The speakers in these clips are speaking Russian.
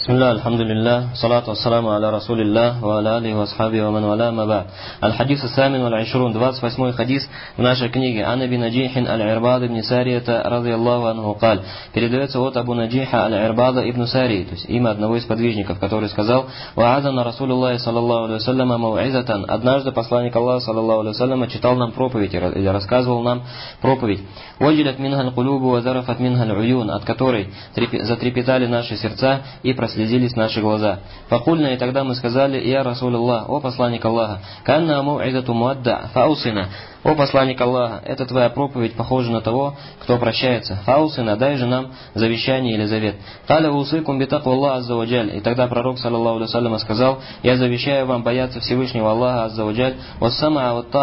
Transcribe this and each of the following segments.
Бисмилля, алхамдулилля, салату вассаламу аля расулилля, ва аля алихи ва асхаби ва ман валя маба. Аль-хадис ас-самин валь-айшрун, 28-й хадис в нашей книге. Ан Аби Наджихин аль-Ирбад ибн Сарията, радиаллаху анху, каль. Передается от Абу Наджиха аль-Ирбада ибн Сарии, то есть имя одного из подвижников, который сказал: «Ва'адана Расулуллахи саллаллаху алейхи вассаляма мау'изатан». Однажды посланник Аллаха саллаллаху алейхи вассаляма читал нам проповедь или рассказывал нам проповедь. «Ваджилят минхаль кулюбу ва зарафат минхаль уюн», от которой затрепетали наши сердца и прослезились наши глаза. Факульна, и тогда мы сказали: «Я Расулуллах, о посланник Аллаха, канна мау'изату муадда, фаусина». О посланник Аллаха, эта твоя проповедь похожа на того, кто прощается. Фаусина, дай же нам завещание или завет. Таля усыкум битакву Аллах азза ва джаль. И тогда пророк, саллаллаху алейхи вассалям, сказал: я завещаю вам бояться Всевышнего Аллаха азза ва джаль, вассамаа ва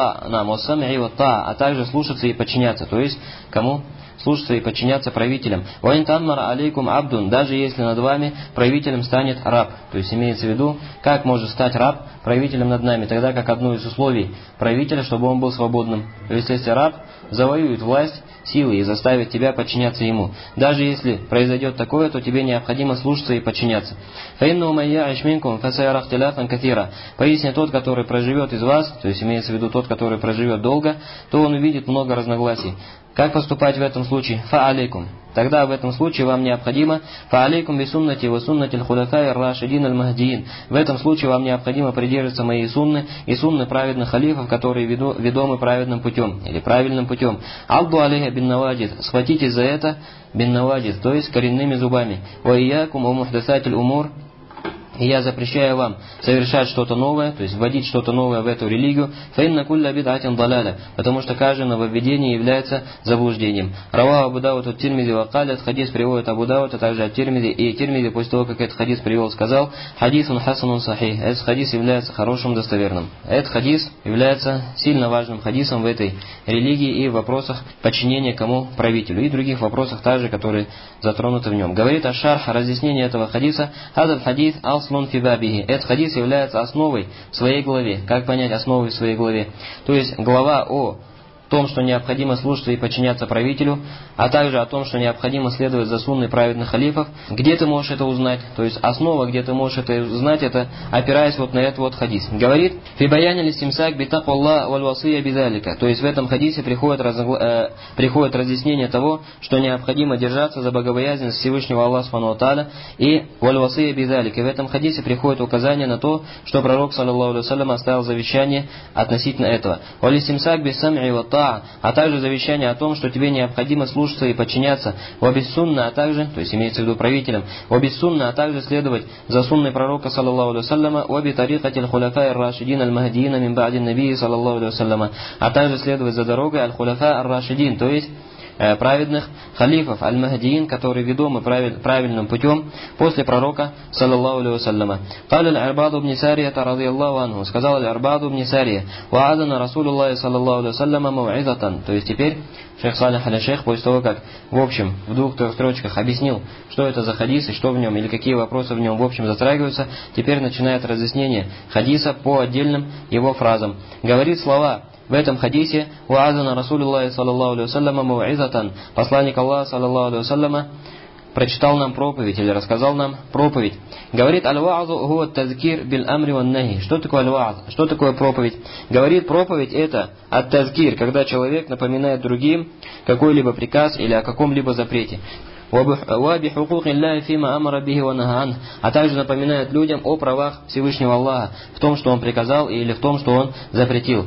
та, а также слушаться и подчиняться. То есть, кому? Слушаться и подчиняться правителям. «Ваин танмара алейкум абдун», даже если над вами правителем станет раб. То есть имеется в виду, как может стать раб правителем над нами, тогда как одно из условий правителя, чтобы он был свободным. То есть если раб завоюет власть силой и заставит тебя подчиняться ему. Даже если произойдет такое, то тебе необходимо слушаться и подчиняться. «Фаинну майя ишминкум фасайарах теляфан катира». Поясни, тот, который проживет из вас, то есть имеется в виду тот, который проживет долго, то он увидит много разногласий. Как поступать в этом случае? Фа-алейкум. Тогда в этом случае вам необходимо фа-алейкум бисуннати ва суннати аль-хулафай ар-рашидин аль-махдиин. В этом случае вам необходимо придерживаться моей сунны и сунны праведных халифов, которые ведомы праведным путем или правильным путем. Алду алейха бин наваджид. Схватитесь за это бин наваджид, то есть коренными зубами. Ва иякум ва мухдасатиль умур. И я запрещаю вам совершать что-то новое, то есть вводить что-то новое в эту религию, фаинна кулля бид'атин далаля, потому что каждое нововведение является заблуждением. Равах Абу Дауд от Тирмизи вакаля, хадис приводит Абу Дауд, а также от Тирмизи, и Тирмизи после того, как этот хадис привел, сказал: хадисун хасанун сахих. Этот хадис является хорошим, достоверным. Этот хадис является сильно важным хадисом в этой религии и в вопросах подчинения кому? Правителю, и других вопросах также, которые затронуты в нем. Говорит аш-шарх, разъяснение этого хадиса: хадат хадис этот хадис является основой в своей главе. Как понять основой в своей главе? То есть глава о том, что необходимо слушаться и подчиняться правителю, а также о том, что необходимо следовать за сунной праведных халифов. Где ты можешь это узнать? То есть основа, где ты можешь это узнать, это опираясь вот на этот вот хадис. Говорит: «Фибаяни листимсак битаквалла валь васия бидалика». То есть в этом хадисе приходит разъяснение того, что необходимо держаться за богобоязненность Всевышнего Аллаха субхану ва тааля и валь васия бидалика. И в этом хадисе приходит указание на то, что пророк, саллаллаху алейхи ва саллям, оставил завещание относительно этого. Валь листимсак бисам'и ва та, а также завещание о том, что тебе необходимо слушаться и подчиняться вабиссунна, а также, то есть имеется в виду правителям, вабиссунна, а также следовать за сунной пророка, саллаллаху алейхи ва салляма, ваби тарикати аль-хуляфа ар-рашидин аль-махдиина мин ба'ди набии, саллаллаху алейхи ва салляма, а также следовать за дорогой аль-хуляфа ар-рашидин, то есть праведных халифов аль-махдиин, которые ведомы правильным путем после пророка, саллаллаху алейхи ва салляма. Каля аль-Ирбаду ибн Сария радиаллаху анху, сказал аль-Ирбаду ибн Сария: «Ва'адана Расулуллахи саллаллаху алейхи ва салляма мау'изатан». То есть теперь шейх Салих аль-Шейх, после того, как в общем в 2-3 строчках объяснил, что это за хадис и что в нем, или какие вопросы в нем в общем затрагиваются, теперь начинает разъяснение хадиса по отдельным его фразам. Говорит слова в этом хадисе: «Ва'адана Расулуллахи саллаллаху алейхи ва салляма мау'изатан». Посланник Аллаха, саллаллаху алейхи ва салляма, прочитал нам проповедь или рассказал нам проповедь. Говорит: «Аль-ва'азу хуа ат-тазкир бил-амри ван-нахи». Что такое аль-ва'аз? Что такое проповедь? Говорит, проповедь это ат-тазкир, когда человек напоминает другим какой-либо приказ или о каком-либо запрете. А также напоминает людям о правах Всевышнего Аллаха в том, что Он приказал, или в том, что Он запретил.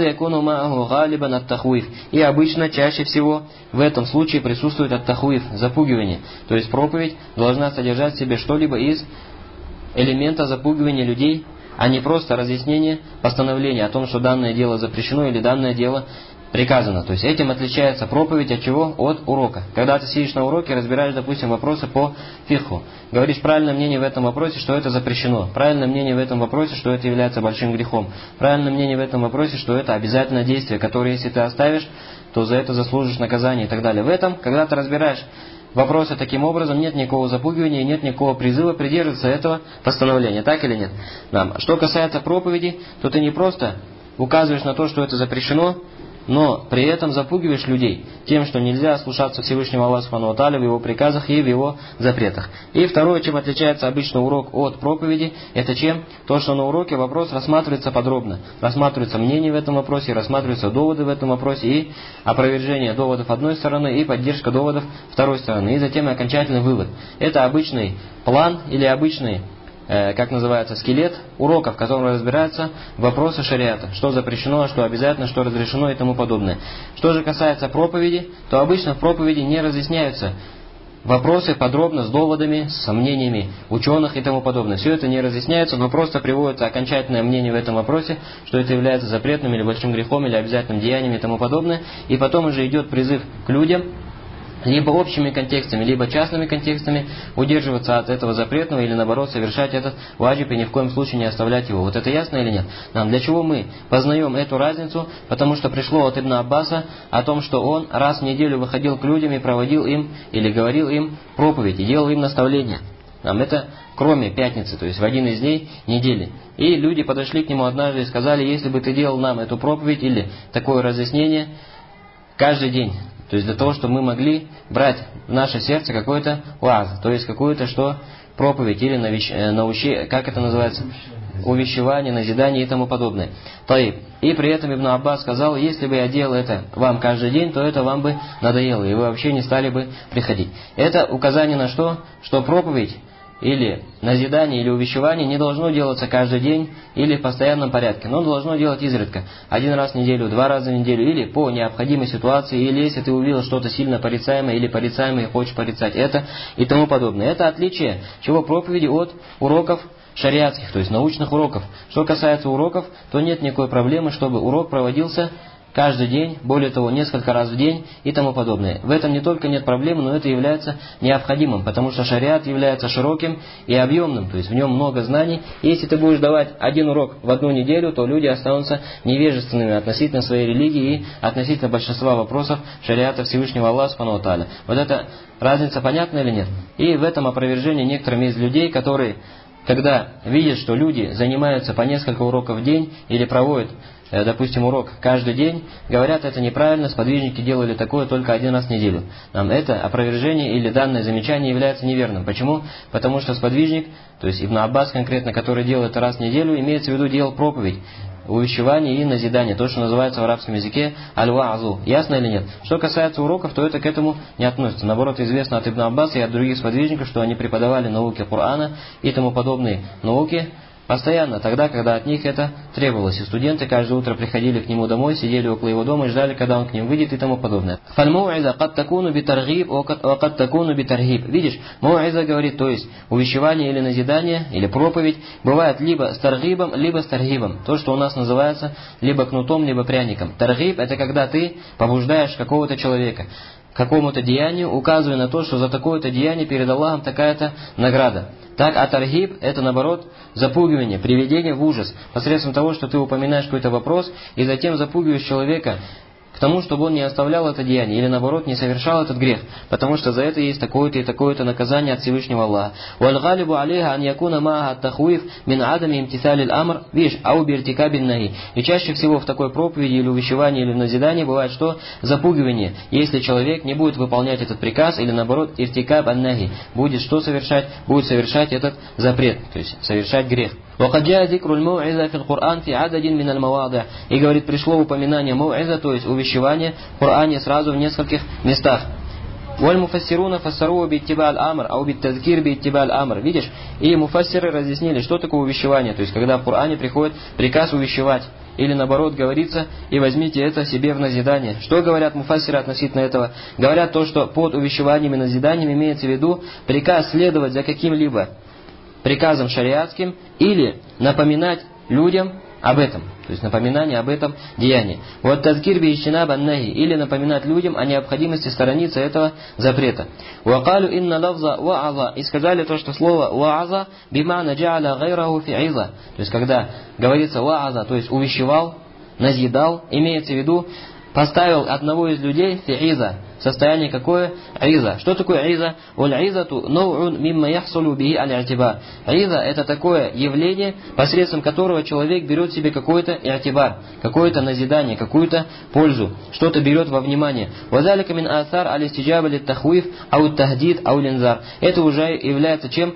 И обычно, чаще всего, в этом случае присутствует ат-тахуиф, запугивание. То есть проповедь должна содержать в себе что-либо из элемента запугивания людей, а не просто разъяснение постановления о том, что данное дело запрещено или данное дело приказано. То есть этим отличается проповедь от чего? От урока. Когда ты сидишь на уроке, разбираешь, допустим, вопросы по фикху, говоришь правильное мнение в этом вопросе, что это запрещено, правильное мнение в этом вопросе, что это является большим грехом, правильное мнение в этом вопросе, что это обязательное действие, которое, если ты оставишь, то за это заслужишь наказание и так далее. В этом, когда ты разбираешь вопросы таким образом, нет никакого запугивания, нет никакого призыва придерживаться этого постановления, так или нет? Да. Что касается проповеди, то ты не просто указываешь на то, что это запрещено, но при этом запугиваешь людей тем, что нельзя слушаться Всевышнего Аллаха Субхану ва Тааля в его приказах и в его запретах. И второе, чем отличается обычно урок от проповеди, это чем? То, что на уроке вопрос рассматривается подробно. Рассматривается мнение в этом вопросе, рассматриваются доводы в этом вопросе, и опровержение доводов одной стороны, и поддержка доводов второй стороны, и затем окончательный вывод. Это обычный план или обычный, как называется, скелет уроков, в котором разбираются вопросы шариата, что запрещено, что обязательно, что разрешено и тому подобное. Что же касается проповеди, то обычно в проповеди не разъясняются вопросы подробно, с доводами, с сомнениями ученых и тому подобное. Все это не разъясняется, но просто приводится окончательное мнение в этом вопросе, что это является запретным или большим грехом, или обязательным деянием и тому подобное. И потом уже идет призыв к людям, либо общими контекстами, либо частными контекстами, удерживаться от этого запретного или наоборот совершать этот ваджиб и ни в коем случае не оставлять его. Вот это ясно или нет? Для чего мы познаем эту разницу? Потому что пришло от Ибн Аббаса о том, что он раз в неделю выходил к людям и проводил им или говорил им проповедь и делал им наставления. Это кроме пятницы, то есть в один из дней недели. И люди подошли к нему однажды и сказали: если бы ты делал нам эту проповедь или такое разъяснение каждый день, то есть для того, чтобы мы могли брать в наше сердце какой-то уаз, то есть какую-то проповедь или как это называется? Увещевание, назидание и тому подобное. И при этом Ибн Аббас сказал: если бы я делал это вам каждый день, то это вам бы надоело, и вы вообще не стали бы приходить. Это указание на что? Что проповедь или назидание, или увещевание не должно делаться каждый день или в постоянном порядке, но должно делать изредка. Один раз в неделю, 2 раза в неделю, или по необходимой ситуации, или если ты увидел что-то сильно порицаемое или порицаемое и хочешь порицать это и тому подобное. Это отличие чего проповеди от уроков шариатских, то есть научных уроков. Что касается уроков, то нет никакой проблемы, чтобы урок проводился каждый день, более того, несколько раз в день и тому подобное. В этом не только нет проблемы, но это является необходимым, потому что шариат является широким и объемным, то есть в нем много знаний. И если ты будешь давать один урок в одну неделю, то люди останутся невежественными относительно своей религии и относительно большинства вопросов шариата Всевышнего Аллаха Субхану ва Тааля. Вот эта разница понятна или нет? И в этом опровержение некоторыми из людей, которые, когда видят, что люди занимаются по несколько уроков в день или проводят, допустим, урок каждый день, говорят: это неправильно, сподвижники делали такое только один раз в неделю. Это опровержение или данное замечание является неверным. Почему? Потому что сподвижник, то есть Ибн Аббас конкретно, который делал это раз в неделю, имеется в виду делал проповедь, увещевание и назидание, то, что называется в арабском языке аль-ва'зу. Ясно или нет? Что касается уроков, то это к этому не относится. Наоборот, известно от Ибн Аббаса и от других сподвижников, что они преподавали науки Корана и тому подобные науки постоянно, тогда, когда от них это требовалось. И студенты каждое утро приходили к нему домой, сидели около его дома и ждали, когда он к ним выйдет и тому подобное. Видишь, мау'иза говорит, то есть увещевание или назидание, или проповедь, бывает либо с таргибом, либо с таргибом. То, что у нас называется либо кнутом, либо пряником. Таргиб — это когда ты побуждаешь какого-то человека к какому-то деянию, указывая на то, что за такое-то деяние перед Аллахом такая-то награда. Так, а таргиб — это наоборот запугивание, приведение в ужас, посредством того, что ты упоминаешь какой-то вопрос, и затем запугиваешь человека к тому, чтобы он не оставлял это деяние, или наоборот не совершал этот грех, потому что за это есть такое-то и такое-то наказание от Всевышнего Аллаха. И чаще всего в такой проповеди или увещевании, или в назидании бывает что? Запугивание, если человек не будет выполнять этот приказ, или наоборот иртикаб ан-нахи, будет что совершать? Будет совершать этот запрет, то есть совершать грех. И говорит, пришло упоминание мау'иза, то есть увещевание в Коране сразу в нескольких местах. Видишь, и муфассиры разъяснили, что такое увещевание, то есть когда в Коране приходит приказ увещевать, или наоборот говорится: и возьмите это себе в назидание. Что говорят муфассиры относительно этого? Говорят то, что под увещеванием и назиданием имеется в виду приказ следовать за каким-либо приказом шариатским или напоминать людям об этом, то есть напоминание об этом деянии. Вот тазкир би ичтинаб ан-нахи, или напоминать людям о необходимости сторониться этого запрета. Вакалу инна лавза ва'аза, и сказали то, что слово ва'аза бимана джа'аля гайраху фи'иза, то есть когда говорится ва'аза, то есть увещевал, назидал, имеется в виду поставил одного из людей фи'иза, состояние какое? Иза. Что такое иза? Уль-изату ноу'ун мимма яхсулу бихи аль-атибар. Иза – это такое явление, посредством которого человек берет себе какой-то иатибар, какое-то назидание, какую-то пользу, что-то берет во внимание. Вазалика мин асар аль-истиджаба лит-тахуиф ау-тахдид ау-линзар. Это уже является чем?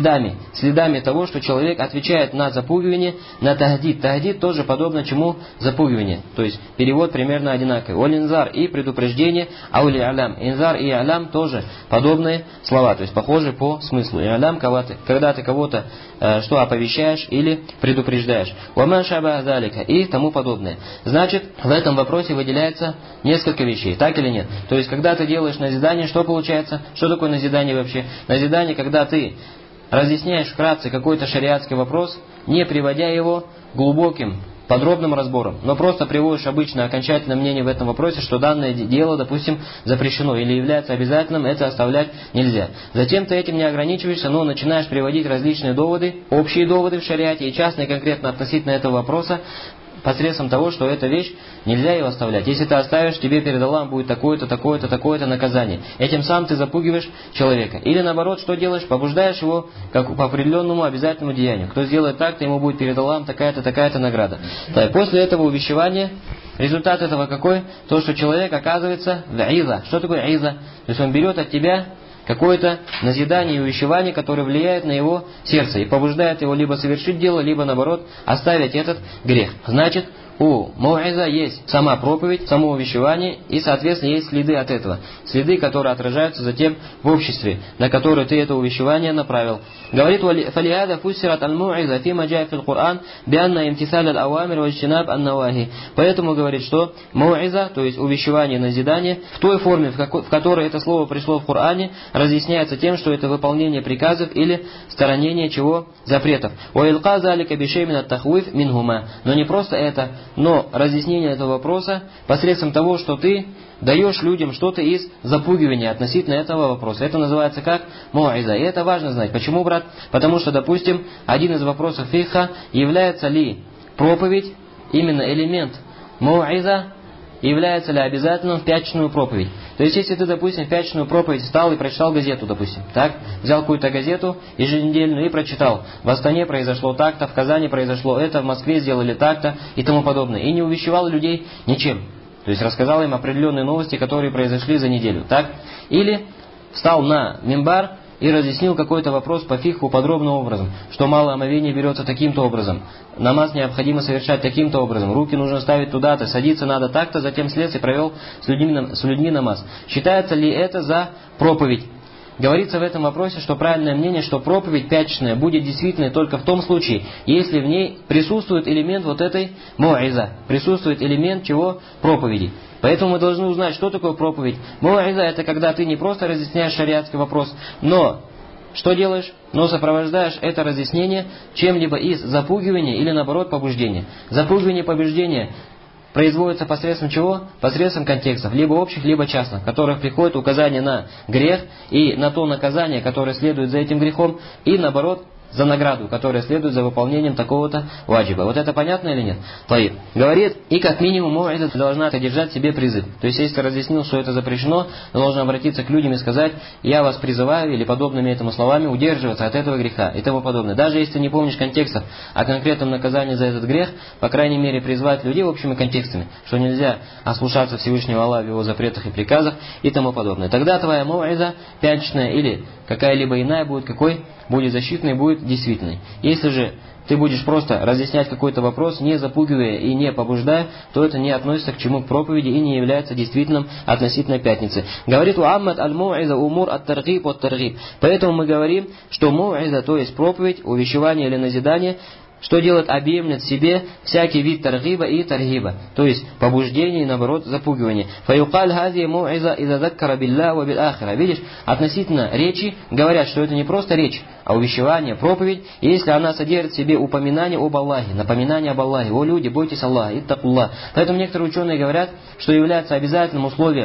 Следами того, что человек отвечает на запугивание, на тахдид. Тахдид тоже подобно чему? Запугивание. То есть перевод примерно одинаковый. Ау-линзар и предупреждение, ау-ли-алям. Инзар и алям тоже подобные слова, то есть похожи по смыслу. И алям, когда ты кого-то что оповещаешь или предупреждаешь. Уаман шаба залика и тому подобное. Значит, в этом вопросе выделяется несколько вещей, так или нет? То есть, когда ты делаешь назидание, что получается? Что такое назидание вообще? Назидание, когда ты разъясняешь вкратце какой-то шариатский вопрос, не приводя его глубоким, подробным разбором, но просто приводишь обычно окончательное мнение в этом вопросе, что данное дело, допустим, запрещено или является обязательным, это оставлять нельзя. Затем ты этим не ограничиваешься, но начинаешь приводить различные доводы, общие доводы в шариате и частные конкретно относительно этого вопроса, посредством того, что эта вещь нельзя ее оставлять. Если ты оставишь, тебе перед Аллахом будет такое-то, такое-то, такое-то наказание. Этим самым ты запугиваешь человека. Или наоборот, что делаешь? Побуждаешь его как по определенному обязательному деянию. Кто сделает так, то ему будет перед Аллахом такая-то, такая-то награда. Так, после этого увещевания, результат этого какой? То, что человек оказывается в иза. Что такое иза? То есть он берет от тебя какое-то назидание и увещевание, которое влияет на его сердце и побуждает его либо совершить дело, либо наоборот оставить этот грех. Значит, у мауиза есть сама проповедь, само увещевание и, соответственно, есть следы от этого. Следы, которые отражаются затем в обществе, на которое ты это увещевание направил. Говорит, «Фалиада фуссират аль-мауиза фима джая фил Кур'ан бианна имтисаль аль-ауамир ваджтинаб ан-навахи». Поэтому говорит, что мауиза, то есть увещевание, назидание, в той форме, в которой это слово пришло в Коране, разъясняется тем, что это выполнение приказов или сторонение чего? Запретов. «Уилка залика бишеймин ат-тахуиф минхума». Но не просто это, но разъяснение этого вопроса посредством того, что ты даешь людям что-то из запугивания относительно этого вопроса. Это называется как мауиза. И это важно знать. Почему, брат? Потому что, допустим, один из вопросов фикха, является ли проповедь, именно элемент мауиза, является ли обязательным в пятничную проповедь. То есть, если ты, допустим, в пятничную проповедь встал и прочитал газету, допустим, так, взял какую-то газету еженедельную и прочитал, в Астане произошло так-то, в Казани произошло это, в Москве сделали так-то и тому подобное, и не увещевал людей ничем. То есть, рассказал им определенные новости, которые произошли за неделю, так. Или встал на мимбар и разъяснил какой-то вопрос по фикху подробным образом, что малое омовение берется таким-то образом, намаз необходимо совершать таким-то образом, руки нужно ставить туда-то, садиться надо так-то, затем слез и провел с людьми намаз. Считается ли это за проповедь? Говорится в этом вопросе, что правильное мнение, что проповедь пятничная будет действительной только в том случае, если в ней присутствует элемент вот этой мауиза, присутствует элемент чего? Проповеди. Поэтому мы должны узнать, что такое проповедь. Мауиза — это когда ты не просто разъясняешь шариатский вопрос, но что делаешь? Но сопровождаешь это разъяснение чем-либо из запугивания или наоборот побуждения. Запугивание и побуждение производится посредством чего? Посредством контекстов, либо общих, либо частных, в которых приходит указание на грех и на то наказание, которое следует за этим грехом, и наоборот, за награду, которая следует за выполнением такого-то ваджиба. Вот это понятно или нет? Таиб. Говорит, и как минимум мауиза должна содержать в себе призыв. То есть, если ты разъяснил, что это запрещено, ты должен обратиться к людям и сказать, я вас призываю, или подобными этому словами, удерживаться от этого греха и тому подобное. Даже если ты не помнишь контекстов о конкретном наказании за этот грех, по крайней мере, призвать людей общими контекстами, что нельзя ослушаться Всевышнего Аллаха в его запретах и приказах и тому подобное. Тогда твоя мауиза пятничная или какая-либо иная будет какой? Будет защитной, будет действительной. Если же ты будешь просто разъяснять какой-то вопрос, не запугивая и не побуждая, то это не относится к чему? К проповеди и не является действительным относительно пятницы. Говорит Уаммад аль-мауиза умур ат-таргиб от-таргиб. Поэтому мы говорим, что мауиза, то есть проповедь, увещевание или назидание, что делает? Объемлет в себе всякий вид таргиба и таргиба, то есть побуждение и наоборот запугивание. Фаюкаль хази мауиза иза заккара билля ва бил ахира. Видишь, относительно речи говорят, что это не просто речь, а увещевание, проповедь, если она содержит в себе упоминание об Аллахе, напоминание об Аллахе. О люди, бойтесь Аллаха, иттакуллах. Поэтому некоторые ученые говорят, что является обязательным условием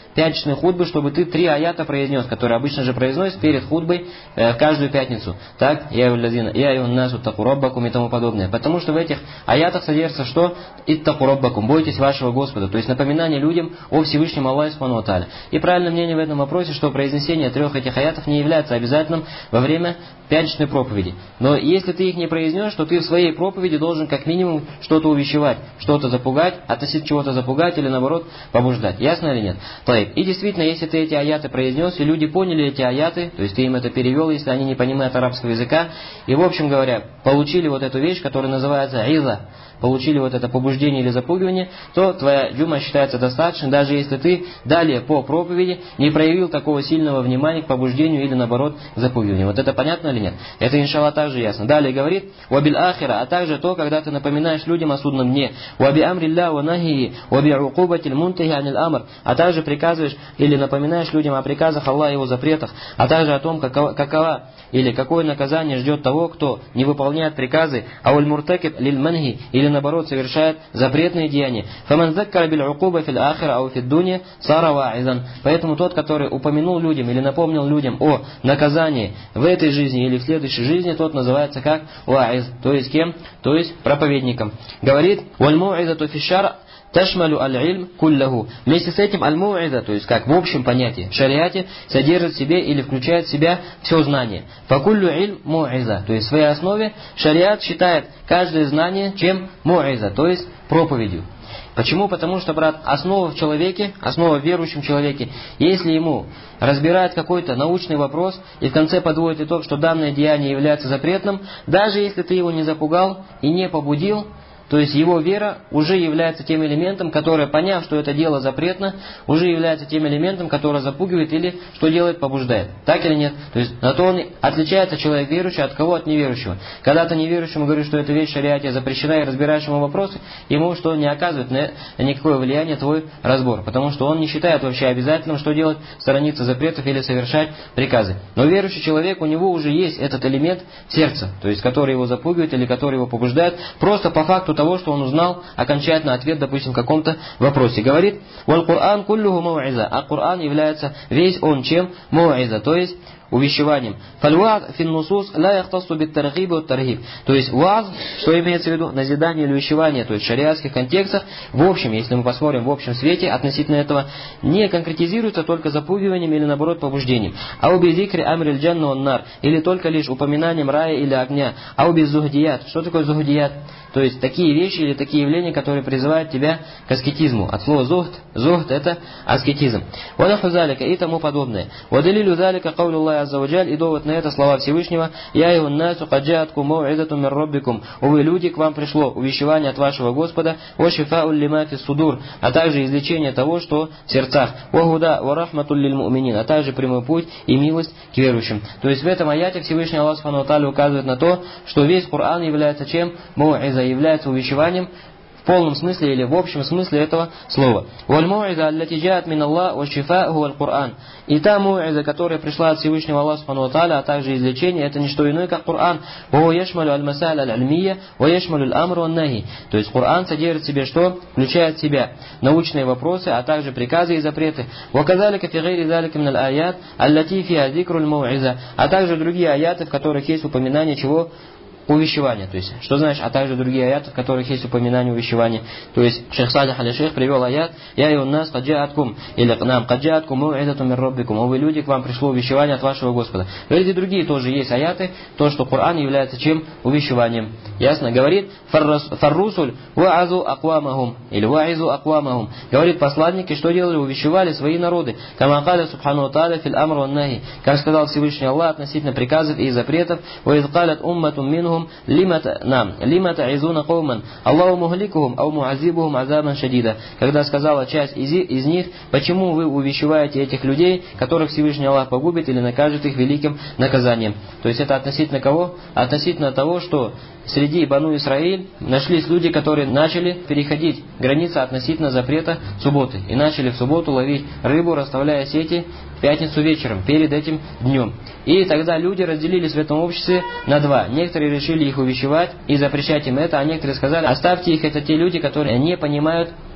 пятничной хутбы, чтобы ты 3 аята произнес, которые обычно же произносят перед хутбой в каждую пятницу. Так, я юннасу аттаку роббакум и тому подобное. Потому что в этих аятах содержится что? Иттаку роббакум, бойтесь вашего Господа. То есть напоминание людям о Всевышнем Аллахе субхану ва тааля. И правильное мнение в этом вопросе, что произнесение 3 этих аятов не является обязательным во время пятничной проповеди. Но если ты их не произнешь, то ты в своей проповеди должен как минимум что-то увещевать, что-то запугать, относительно чего-то запугать или наоборот побуждать. Ясно или нет? И действительно, если ты эти аяты произнес, и люди поняли эти аяты, то есть ты им это перевел, если они не понимают арабского языка, и в общем говоря, получили вот эту вещь, которая называется иза, получили вот это побуждение или запугивание, то твоя джума считается достаточной, даже если ты далее по проповеди не проявил такого сильного внимания к побуждению или наоборот к запугиванию. Вот это понятно или нет? Это иншаллах также ясно. Далее говорит, «Вабиль ахира», а также то, когда ты напоминаешь людям о судном дне, «Ваби амрилля ва нахии, ваби укубатиль мунтахи анил амр», а также приказываешь или напоминаешь людям о приказах Аллаха и его запретах, а также о том, какова или какое наказание ждет того, кто не выполняет приказы, ауль муртакиб лиль манхи, или наоборот совершает запретные деяния. Фаман заккара биль укуба фил ахира ау фид дунья сара ва'изан. Поэтому тот, который упомянул людям или напомнил людям о наказании в этой жизни или в следующей жизни, тот называется как ва'iз. То есть кем? То есть проповедником. Говорит, валь му'изату фи шар ташмалю аль-ильм куллаху. Вместе с этим аль-му'иза, то есть как в общем понятии, в шариате содержит в себе или включает в себя все знание. Факуллю ильм му'иза. То есть в своей основе шариат считает каждое знание чем му'иза, то есть проповедью. Почему? Потому что, брат, основа в человеке, основа в верующем человеке, если ему разбирает какой-то научный вопрос и в конце подводит итог, что данное деяние является запретным, даже если ты его не запугал и не побудил, то есть его вера уже является тем элементом, который, поняв, что это дело запретно, уже является тем элементом, который запугивает или что делает, побуждает. Так или нет? То есть на то он отличается человек верующий от кого? От неверующего. Когда ты неверующему говоришь, что эта вещь в шариате запрещена и разбираешь ему вопросы, ему что не оказывает никакое влияние твой разбор. Потому что он не считает вообще обязательным, что делать, сторониться запретов или совершать приказы. Но верующий человек, у него уже есть этот элемент сердца, то есть который его запугивает или который его побуждает, просто по факту того, что он узнал окончательный ответ, допустим, в каком-то вопросе. Говорит, «Валь Кур'ан куллюху мау'иза», а Кур'ан является весь он чем? Мау'иза, то есть увещеванием. Фальва'з фин нусус ла яхтассу бит таргиб ва таргиб. То есть ва'з, что имеется в виду? Назидание или увещевание, то есть в шариатских контекстах, в общем, если мы посмотрим в общем свете относительно этого, не конкретизируется только запугиванием или наоборот побуждением. Ау би зикри амриль джанна ван нар, или только лишь упоминанием рая или огня. Ау би зухдият. Что такое зухдият? То есть такие вещи или такие явления, которые призывают тебя к аскетизму. От слова зухд, зухд это аскетизм. Ванаху залика и тому подобное. Вадалилю залика каулю Аллах азза ваджаль, и довод на это слова Всевышнего: «Я его насу каджаткум мау'изату мир роббикум». Увы, люди, к вам пришло увещевание от вашего Господа, ва шифа'у лима фис судур, а также излечение того, что в сердцах, ва гуда ва рахмату лиль му'минин, а также прямой путь и милость к верующим. То есть в этом аяте Всевышний Аллах субхану ва тааля указывает на то, что весь Коран является чем? Мау'иза, является увещеванием в полном смысле или в общем смысле этого слова. «Валь-мау'иза аллати джаат мин Аллах ва шифа хуа аль-Кур'ан». И та мау'иза, которая пришла от Всевышнего Аллаха субхану ва тааля, а также излечение, это не что иное, как Кур'ан. «Ва яшмалю аль-маса'иль аль-альмия, ва яшмалю аль-амру ан-нахи». То есть Кур'ан содержит в себе что? Включает в себя научные вопросы, а также приказы и запреты. «Ва казалика фи гайри залика мин аль-аят аллати фиха зикру аль-мау'иза». А также другие аяты, в которых есть упоминание чего? Увещевание. То есть, что значит, а также другие аяты, в которых есть упоминание увещевания. То есть, шейх Салих аль-Шейх привел аят: «Я и у нас каджааткум», или нам каджааткум мау'изату мир роббикум. О вы люди, к вам пришло увещевание от вашего Господа. Говорит, и другие тоже есть аяты, то, что Коран является чем? Увещеванием. Ясно? Говорит, «Фаррусуль ва'азу аквамахум», или «Ва'изу аквамахум». Говорит, посланники, что делали? Увещевали свои народы. Кама каля субхану ва тааля фил амру ван нахи. Как сказал Всевышний Аллах относительно приказов и запретов: «Ва из калят умматум минхум лима та'изуна кауман Аллаху мухликухум ау муазибухум азабан шадида». Когда сказала часть из них: почему вы увещеваете этих людей, которых Всевышний Аллах погубит или накажет их великим наказанием. То есть это относительно кого? Относительно того, что среди Бану Исраиль нашлись люди, которые начали переходить границы относительно запрета субботы. И начали в субботу ловить рыбу, расставляя сети в пятницу вечером, перед этим днем. И тогда люди разделились в этом обществе на два. Некоторые решили их увещевать и запрещать им это, а некоторые сказали: оставьте их, это те люди, которые не понимают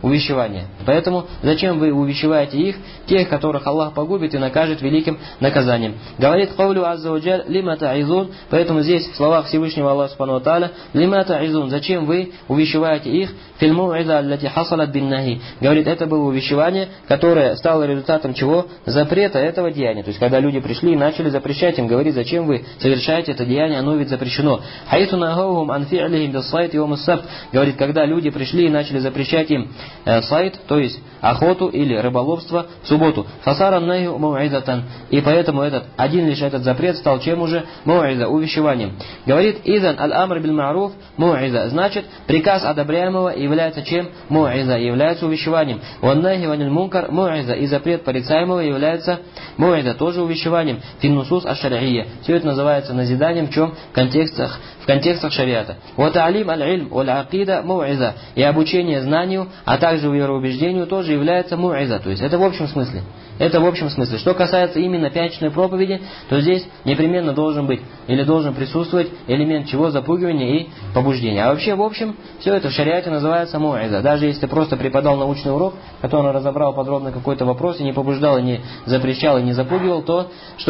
увещевание. Поэтому зачем вы увещеваете их, тех, которых Аллах погубит и накажет великим наказанием? Говорит Каулю азза ва джаль лима та'изун, поэтому здесь в словах Всевышнего Аллаха субхану ва тааля лима та'изун, зачем вы увещеваете их, филь мау'иза аллати хасалат бин нахи. Говорит, это было увещевание, которое стало результатом чего? Запрета этого деяния. То есть, когда люди пришли и начали запрещать им, говорит, зачем вы совершаете это деяние, оно ведь запрещено. Хайсу нахаухум ан фи'лихим биссайт йом ас-сабт. Говорит, когда люди пришли и начали запрещать им сайт, то есть охоту или рыболовство в субботу. Фасаран нахи мау'изатан. И поэтому один лишь этот запрет стал чем уже? Мау'иза, увещеванием. Говорит, изан аль-амр биль ма'руф мау'иза. Значит, приказ одобряемого является чем? Мау'иза, является увещеванием. Ван нахи ваниль мункар мау'иза. И запрет порицаемого является мау'иза, тоже увещеванием. Фин нусус аш-шар'ия. Все это называется назиданием в чем? В контекстах шариата. Ва та'алим аль-илм валь акида мау'иза. И обучение знанию, а также вероубеждению тоже является мау'иза. То есть это в общем смысле. Это в общем смысле. Что касается именно пятничной проповеди, то здесь непременно должен быть или должен присутствовать элемент чего? Запугивания и побуждения. А вообще, в общем, все это в шариате называется мау'иза. Даже если ты просто преподал научный урок, который разобрал подробно какой-то вопрос и не побуждал, и не запрещал, и не запугивал, то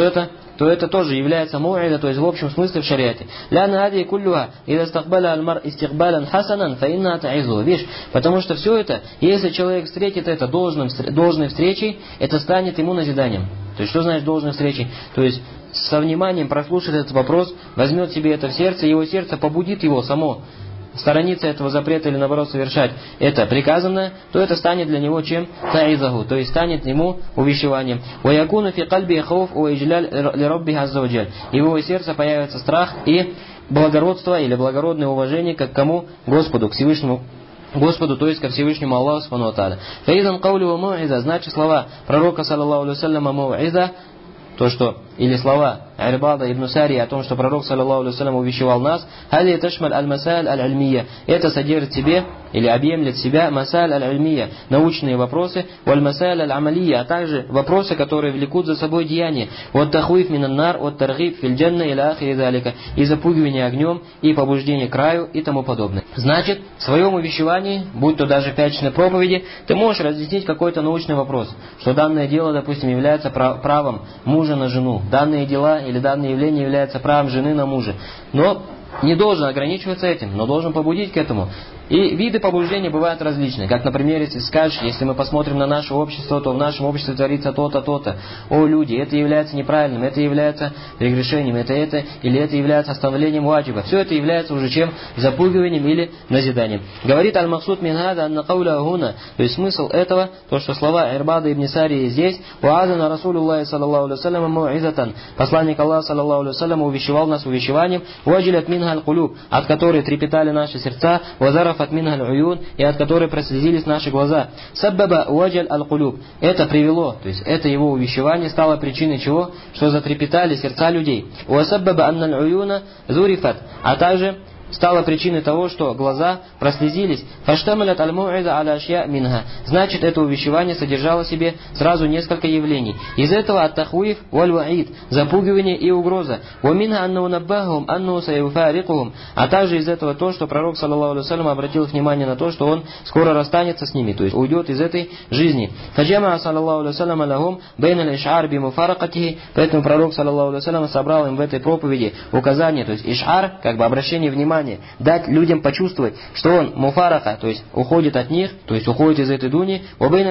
это тоже является мау'иза, то есть в общем смысле в шариате. Ляна ади куллюха, ида стакбаля аль-мар истикбалян хасанан, фаинна та'изу. Видишь, потому что все это, если человек встретит это должной встречей, это станет ему назиданием. То есть что значит должной встречей? То есть со вниманием прослушает этот вопрос, возьмет себе это в сердце, его сердце побудит его само сторониться этого запрета или наоборот совершать это приказанное, то это станет для него чем? Та'изаху, то есть станет ему увещеванием. وَيَكُونُ فِي قَلْبِهِ خَوْفٌ وَإِجْلَالٌ لِرَبِّهِ عَزَّ وَجَلَّ. И в его сердце появится страх и благородство или благородное уважение к кому? Господу, к Всевышнему Господу, то есть ко Всевышнему Аллаху субхану ва тааля. فَإِذَنْ قَوْلُهُ مَوْعِزَةٌ, значит слова пророка саллаллаху алейхи ва салляма мау'иза, то что, или слова Ирбада ибн Сарии о том, что пророк саллаллаху алейхи ва саллям увещевал нас, «Хади ташмаль аль-масаль аль-альмия». Это содержит в себе или объемлет в себя масаль аль-альмия, научные вопросы, валь-масаль аль-амалия, а также вопросы, которые влекут за собой деяния, вот тахуиф минан-нар, вот таргиб филь-джанна иля ахири залика, и запугивание огнем, и побуждение к раю, и тому подобное. Значит, в своем увещевании, будь то даже пятничной проповеди, ты можешь разъяснить какой-то научный вопрос, что данное дело, допустим, является правом мужа на жену, данные дела или данное явление является правом жены на мужа, но не должен ограничиваться этим, но должен побудить к этому. И виды побуждения бывают различные. Как, например, если скажешь, если мы посмотрим на наше общество, то в нашем обществе творится то-то, то-то. О, люди, это является неправильным, это является прегрешением, или это является остановлением ваджиба. Все это является уже чем? Запугиванием или назиданием. Говорит аль-Максуд минхада анна кауля гуна. То есть смысл этого, то что слова Ирбада ибн Сарии здесь, «Уазана Расулуллахи саллаллаху алейхи ва саллям мау'изатан». Посланник Аллаха саллаллаху алейхи ва саллям увещевал нас увещеванием, «Важилят минха аль-кулюб», от которой трепетали наши сердца, «Вазараф от минха аль-уюн», и от которой прослезились наши глаза. «Саббаба ваджаль аль-кулюб». Это привело, то есть это его увещевание стало причиной чего? Что затрепетали сердца людей. «Уасаббаба анна аль-уюна зурифат», а также стало причиной того, что глаза прослезились. «Фаштамалят аль-му'иза аля ашья минха». Значит, это увещевание содержало в себе сразу несколько явлений. Из этого ат-тахуиф валь-ваид, запугивание и угроза. «Ва минха анна унаббахум анну саюфарикухум». А также из этого то, что пророк саллаллаху алейхи ва саллям обратил внимание на то, что он скоро расстанется с ними, то есть уйдет из этой жизни. «Фаджама саллаллаху алейхи ва саллям алахум бейн аль-иш'ар би муфаракатихи». Поэтому пророк саллаллаху алейхи ва саллям собрал им в этой проповеди указание, то есть иш'ар, как бы обращение внимания, дать людям почувствовать, что он муфарака, то есть уходит от них, то есть уходит из этой дуни,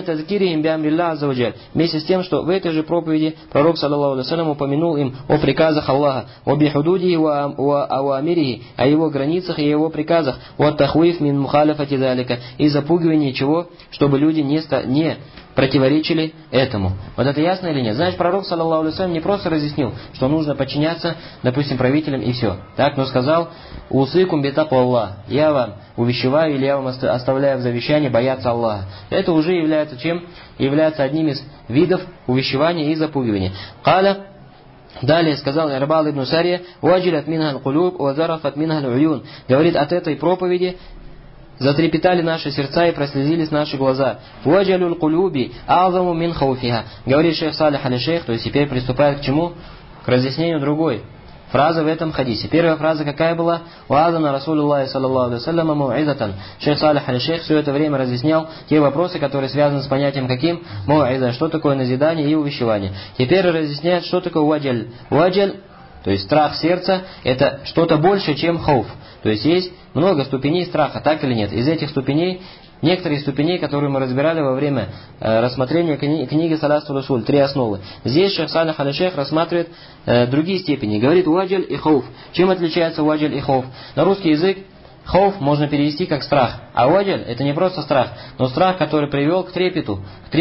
вместе с тем, что в этой же проповеди пророк саллаллаху алейхи ва саллям упомянул им о приказах Аллаха, о бихудудихи ва ауамирихи, о его границах и его приказах, о тахуиф мин мухалифати залика, и запугивание чего, чтобы люди не противоречили этому. Вот это ясно или нет? Значит, пророк, саллаллаху алейхи ва саллям, не просто разъяснил, что нужно подчиняться, допустим, правителям и все. Так, но сказал: «Усыкум битаку Аллах». Я вам увещеваю или я вам оставляю в завещании бояться Аллаха. Это уже является чем? Является одним из видов увещевания и запугивания. Каля. Далее сказал Ирбад ибн Сария: «Ваджилят минха аль-кулюб, ва зарафат минха аль-уюн». Говорит, от этой проповеди затрепетали наши сердца и прослезились наши глаза. «Ваджалюл кулюби азаму мин хауфиха». Говорит шейх Салих аль-Шейх, то есть теперь приступает к чему? К разъяснению другой фразы в этом хадисе. Первая фраза какая была? «Ваазана Расулуллахи саллаллаху алейхи вассаляма мау'изатан». Шейх Салих аль-Шейх все это время разъяснял те вопросы, которые связаны с понятием каким? Мау'иза, что такое назидание и увещевание. Теперь разъясняет, что такое ваджаль. Ваджаль, то есть страх сердца, это что-то больше, чем хауф. То есть много ступеней страха, так или нет. Из этих ступеней, некоторые ступеней, которые мы разбирали во время рассмотрения книги Саласу Расуль, 3 основы. Здесь Шейх Салих аль-Шейх рассматривает другие степени. Говорит ваджаль и хауф. Чем отличается ваджаль и хауф? На русский язык хауф можно перевести как страх. А ваджаль это не просто страх, но страх, который привел к трепету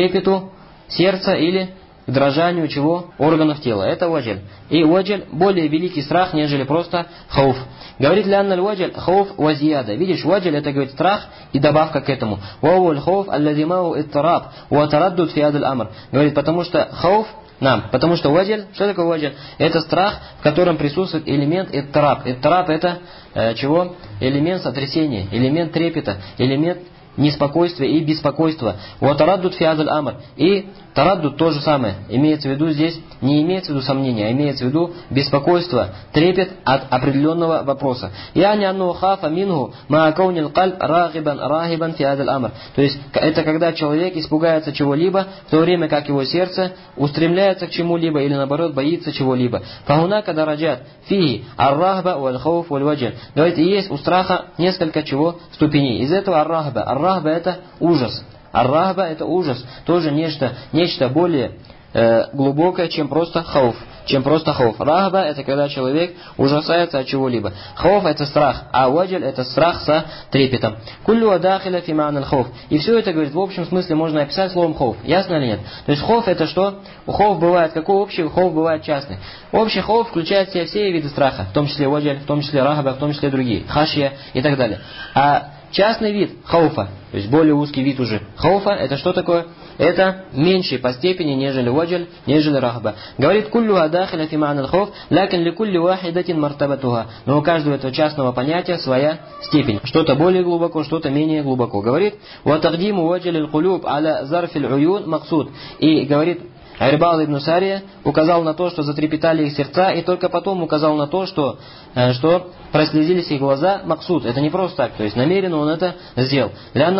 сердца или к дрожанию чего? Органов тела. Это ваджаль. И ваджаль более великий страх, нежели просто хауф. Говорит лянналь ваджаль хауф вазияда. Видишь, ваджаль это говорит страх и добавка к этому. Вавуль хауф аллазимау иттараб уатараддуд фиадаль амр. Говорит, потому что хауф, потому что ваджаль, что такое ваджаль? Это страх, в котором присутствует элемент иттараб. Иттараб это чего? Элемент сотрясения, элемент трепета, элемент неспокойствия и беспокойства. Уатараддуд фиадаль амр. И тараддуд то же самое. Имеется в виду здесь, не имеется в виду сомнение, а имеется в виду беспокойство, трепет от определенного вопроса. Яни анну хафа минху маакаунил кальб рахибан фиадаль амр. То есть это когда человек испугается чего-либо, в то время как его сердце устремляется к чему-либо или наоборот боится чего-либо. Фахунака дараджат фиги ар-рахба валь-хауф валь-ваджаль. Давайте, есть у страха несколько чего ступеней. Из этого ар-рахба. Ар-рахба это ужас. Ар-рахба это ужас. Тоже нечто более глубокое, чем просто хауф. Рахба это когда человек ужасается от чего-либо. Хауф это страх, а ваджаль это страх со трепетом. Куллю адахиля фи ма'наль хауф. И все это, говорит, в общем смысле можно описать словом хауф. Ясно или нет? То есть хауф это что? У хауф бывает какой общий, у хауф бывает частный. Общий хауф включает в себя все виды страха, в том числе ваджаль, в том числе рахба, в том числе другие, хашья и так далее. А частный вид хауфа, то есть более узкий вид уже хауфа, это что такое? Это меньший по степени, нежели ваджаль, нежели рахба. Говорит, куллю адахиля фи ма'наль хауф, лакин ли кулли вахидатин мартабатуха. Но у каждого этого частного понятия своя степень. Что-то более глубоко, что-то менее глубоко. Говорит, ва тагдиму ваджалил кулюб аля зарфил уюн максуд. И говорит, Ирбад ибн Сария указал на то, что затрепетали их сердца, и только потом указал на то, что прослезились их глаза, максуд. Это не просто так, то есть намеренно он это сделал.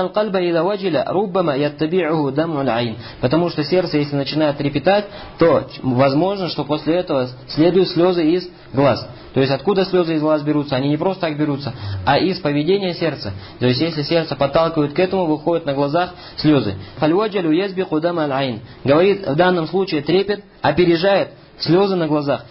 Потому что сердце, если начинает трепетать, то возможно, что после этого следуют слезы из глаз. То есть откуда слезы из глаз берутся? Они не просто так берутся, а из поведения сердца. То есть если сердце подталкивает к этому, выходят на глазах слезы. Говорит, в данном случае трепет опережает слезы на глазах.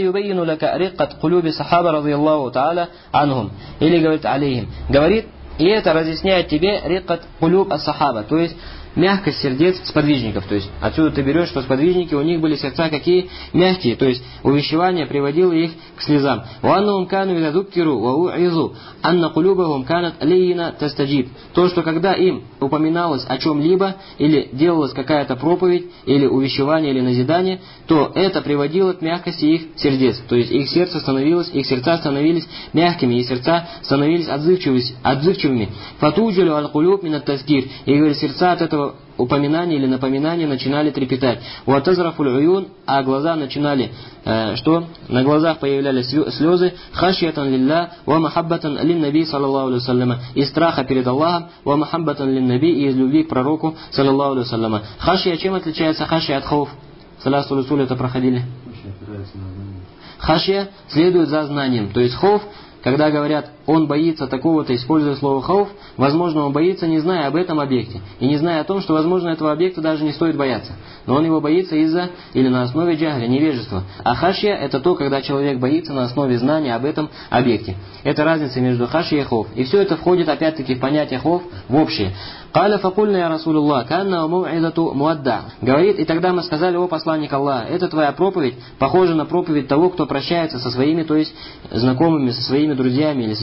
Или говорит алейхим. Говорит, и это разъясняет тебе рикат кулюб ас-сахаба, то есть мягкость сердец сподвижников. То есть отсюда ты берешь, что сподвижники, у них были сердца какие? Мягкие. То есть увещевание приводило их к слезам. То, что когда им упоминалось о чем-либо, или делалась какая-то проповедь, или увещевание, или назидание, то это приводило к мягкости их сердец. То есть их сердца становились мягкими, их сердца становились отзывчивыми. Фатуджулю аль-кулюб минат тазкир. И говорит, сердца от этого упоминания или напоминания начинали трепетать. Уатазрафуль уюн, а глаза начинали, на глазах появлялись слезы, хашьятан лилля, ва махаббатан лин наби саллаллаху алейхи вассаляма, из страха перед Аллахом, ва махаббатан лин наби, и из любви к пророку саллаллаху алейхи вассаляма. Хашья, чем отличается хашья от хауф? Саласу Расуль это проходили. Хашья следует за знанием, то есть хауф, когда говорят, он боится такого-то, используя слово хауф, возможно, он боится, не зная об этом объекте. И не зная о том, что, возможно, этого объекта даже не стоит бояться. Но он его боится из-за или на основе джахля, невежества. А хашья – это то, когда человек боится на основе знания об этом объекте. Это разница между хашья и хауф. И все это входит, опять-таки, в понятие хауф в общее. «Каля факульна я Расулуллах, канна му'идату муадда». Говорит, и тогда мы сказали, о посланник Аллаха, это твоя проповедь, похожа на проповедь того, кто прощается со своими, то есть знакомыми, со своими друзьями или со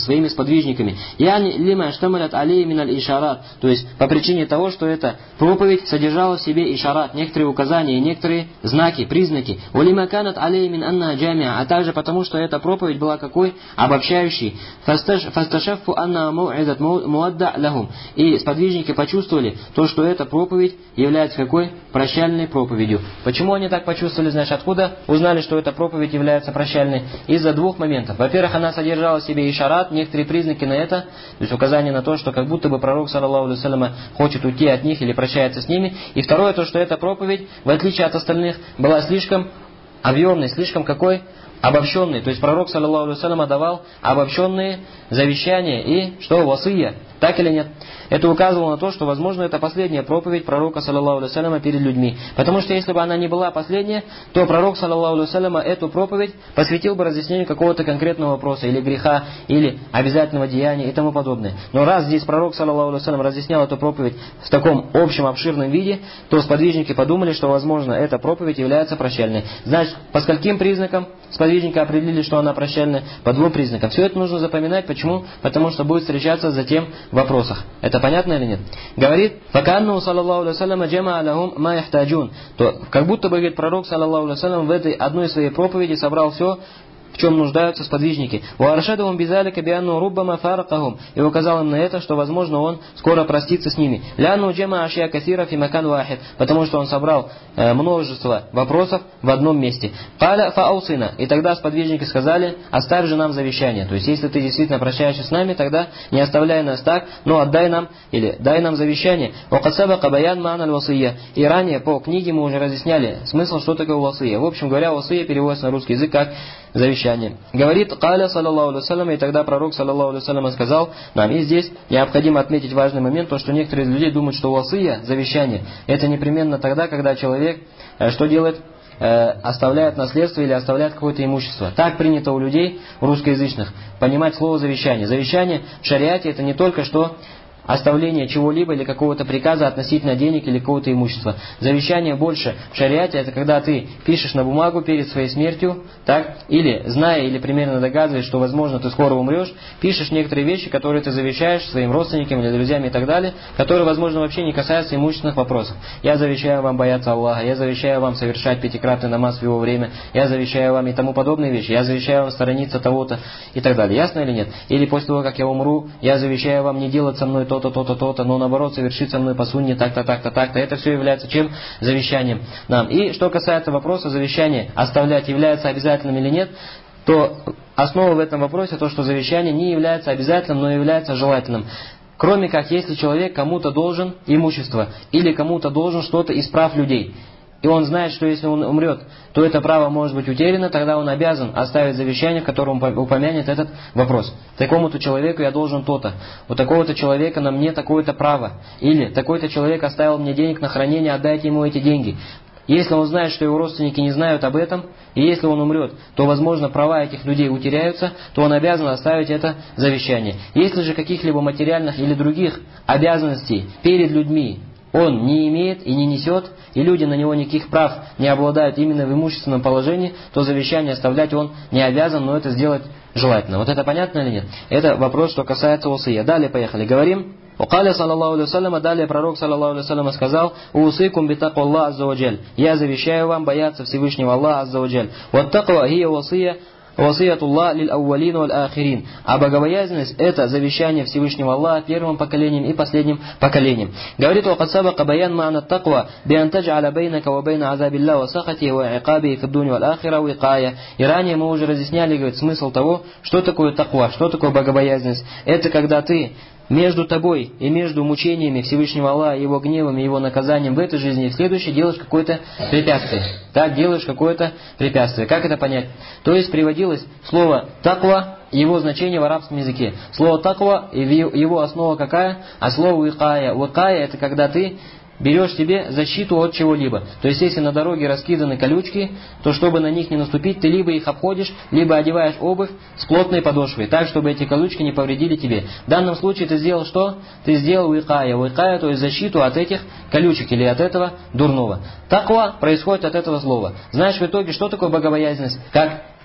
своими сподвижниками. Яни лима штамалят алей миналь ишарат, то есть по причине того, что эта проповедь содержала в себе ишарат, некоторые указания, некоторые знаки, признаки. Улима канат алей мин анна джамиа, а также потому, что эта проповедь была какой? Обобщающей. Фасташаффу анна му'изат муадда лахум. И сподвижники почувствовали то, что эта проповедь является какой? Прощальной проповедью. Почему они так почувствовали, знаешь, откуда узнали, что эта проповедь является прощальной? Из-за двух моментов. Во-первых, она содержала в себе ишарат, некоторые признаки на это, то есть указание на то, что как будто бы пророк, саллаллаху алейхи вассаляма, хочет уйти от них или прощается с ними. И второе, то, что эта проповедь, в отличие от остальных, была слишком объемной, слишком какой? Обобщенной. То есть пророк, саллаллаху алейхи вассаляма, давал обобщенные завещания и что? Васия. Так или нет? Это указывало на то, что, возможно, это последняя проповедь пророка, саллаллаху алейхи вассаляма, перед людьми. Потому что если бы она не была последняя, то пророк, саллаллаху алейхи вассаляма, эту проповедь посвятил бы разъяснению какого-то конкретного вопроса, или греха, или обязательного деяния и тому подобное. Но раз здесь пророк, саллаллаху алейхи вассаляма, разъяснял эту проповедь в таком общем, обширном виде, то сподвижники подумали, что, возможно, эта проповедь является прощальной. Значит, по скольким признакам сподвижники определили, что она прощальная? По двум признакам. Все это нужно запоминать. Почему? Потому что будет встречаться затем в вопросах. Это понятно или нет? Говорит, «Факанну, саллаллаху алейхи вассалям, джама алахум ма яхтаджун». То, как будто бы, говорит пророк, саллаллаху алейхи вассалям, в этой одной своей проповеди собрал все, в чем нуждаются сподвижники. «Вааршадухум бизалика бианну руббама фаракахум». И указал им на это, что, возможно, он скоро простится с ними. «Ляну джама ашья касира фи макан вахид». Потому что он собрал множество вопросов в одном месте. «Каля фааусина». И тогда сподвижники сказали, оставь же нам завещание. То есть, если ты действительно прощаешься с нами, тогда не оставляй нас так, но отдай нам, или дай нам завещание. «Вакасаба кабаян ма'ан васия». И ранее по книге мы уже разъясняли смысл, что такое васия. В общем говоря, васия переводится на русский язык как завещание. Говорит, «Каля, саллаллаху алейхи вассалям», и тогда пророк, саллаллаху алейхи вассалям, сказал нам, и здесь необходимо отметить важный момент, то, что некоторые из людей думают, что васия, завещание, это непременно тогда, когда человек, что делает? Оставляет наследство или оставляет какое-то имущество. Так принято у людей, у русскоязычных, понимать слово завещание. Завещание в шариате это не только что оставление чего-либо или какого-то приказа относительно денег или какого-то имущества. Завещание больше в шариате это когда ты пишешь на бумагу перед своей смертью, так, или зная или примерно догадываясь, что возможно ты скоро умрешь, пишешь некоторые вещи, которые ты завещаешь своим родственникам или друзьям и так далее, которые возможно вообще не касаются имущественных вопросов. Я завещаю вам бояться Аллаха, я завещаю вам совершать пятикратный намаз в его время, я завещаю вам и тому подобные вещи, я завещаю вам сторониться того-то и так далее. Ясно или нет? Или после того, как я умру, я завещаю вам не делать со мной то-то, то-то, то-то, но наоборот совершить со мной по сунне так-то, так-то, так-то. Это все является чем? Завещанием нам. И что касается вопроса завещания, оставлять является обязательным или нет, то основа в этом вопросе то, что завещание не является обязательным, но является желательным. Кроме как, если человек кому-то должен имущество, или кому-то должен что-то из прав людей. И он знает, что если он умрет, то это право может быть утеряно, тогда он обязан оставить завещание, в котором упомянет этот вопрос. Такому-то человеку я должен то-то. У такого-то человека на мне такое-то право. Или такой-то человек оставил мне денег на хранение, отдайте ему эти деньги. Если он знает, что его родственники не знают об этом, и если он умрет, то, возможно, права этих людей утеряются, то он обязан оставить это завещание. Если же каких-либо материальных или других обязанностей перед людьми он не имеет и не несет, и люди на него никаких прав не обладают именно в имущественном положении, то завещание оставлять он не обязан, но это сделать желательно. Вот это понятно или нет? Это вопрос, что касается васия. Далее поехали. Говорим. Укаля, саллаллаху алейхи вассалям, далее пророк, саллаллаху алейхи вассалям, сказал, «Усыкум битаку Аллах азза ва джаль». Я завещаю вам бояться Всевышнего Аллаха азза ва джаль. «Ваттаква хия васия». «Васиятуллах лиль аувалин валь ахирин». А богобоязненность – это завещание Всевышнего Аллаха первым поколением и последним поколением. Говорит, «Вакад сабака баян ма'на таква, биан тадж'аля бейнака ва бейна азабилля ва сахати ва иqаби фи дуни валь ахира уикая». И ранее мы уже разъясняли, говорит, смысл того, что такое таква, что такое богобоязненность. Это когда ты между тобой и между мучениями Всевышнего Аллаха, Его гневом и Его наказанием в этой жизни и в следующей делаешь какое-то препятствие. Так, делаешь какое-то препятствие. Как это понять? То есть приводилось слово «таква», его значение в арабском языке. Слово «таква», его основа какая? А слово «уикая». «Уикая» это когда ты берешь себе защиту от чего-либо. То есть, если на дороге раскиданы колючки, то чтобы на них не наступить, ты либо их обходишь, либо одеваешь обувь с плотной подошвой, так, чтобы эти колючки не повредили тебе. В данном случае ты сделал что? Ты сделал уикая. Уикая, то есть защиту от этих колючек или от этого дурного. Таква происходит от этого слова. Знаешь в итоге, что такое богобоязненность? Как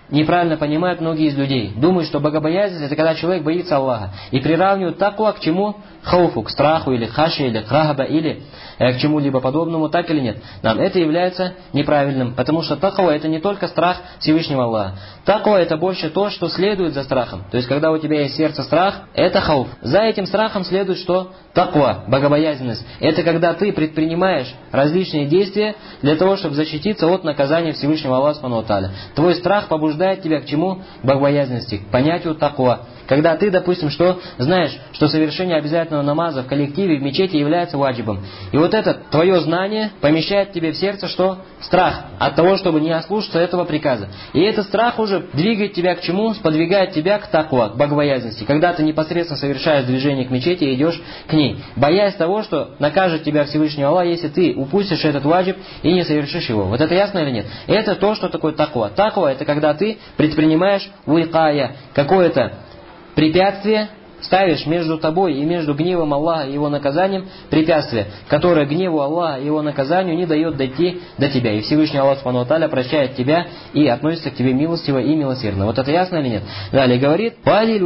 неправильно понимают многие из людей. Думают, что богобоязнь это когда человек боится Аллаха. И приравнивают таква к чему? Хауфу, к страху, или хаши, или рахаба, или к чему-либо подобному, так или нет. Нам это является неправильным, потому что таква это не только страх Всевышнего Аллаха. Таква это больше то, что следует за страхом. То есть, когда у тебя есть в сердце страх, это хауф. За этим страхом следует что? Таква, богобоязненность. Это когда ты предпринимаешь различные действия для того, чтобы защититься от наказания Всевышнего Аллаха Субхану ва Тааля. Твой страх побуждает тебя к чему? К богобоязненности, к понятию таква. Когда ты, допустим, что знаешь, что совершение обязательного намаза в коллективе, в мечети является ваджибом. И вот это твое знание помещает тебе в сердце что? Страх от того, чтобы не ослушаться этого приказа. И этот страх уже двигает тебя к чему? Сподвигает тебя к таква, к богобоязненности. Когда ты непосредственно совершаешь движение к мечети и идешь к ней, боясь того, что накажет тебя Всевышний Аллах, если ты упустишь этот ваджиб и не совершишь его. Вот это ясно или нет? Это то, что такое таква. Таква это когда ты предпринимаешь уикая, какое-то препятствие, ставишь между тобой и между гневом Аллаха и его наказанием препятствие, которое гневу Аллаха и его наказанию не дает дойти до тебя. И Всевышний Аллах Субхану ва Тааля прощает тебя и относится к тебе милостиво и милосердно. Вот это ясно или нет? Далее говорит: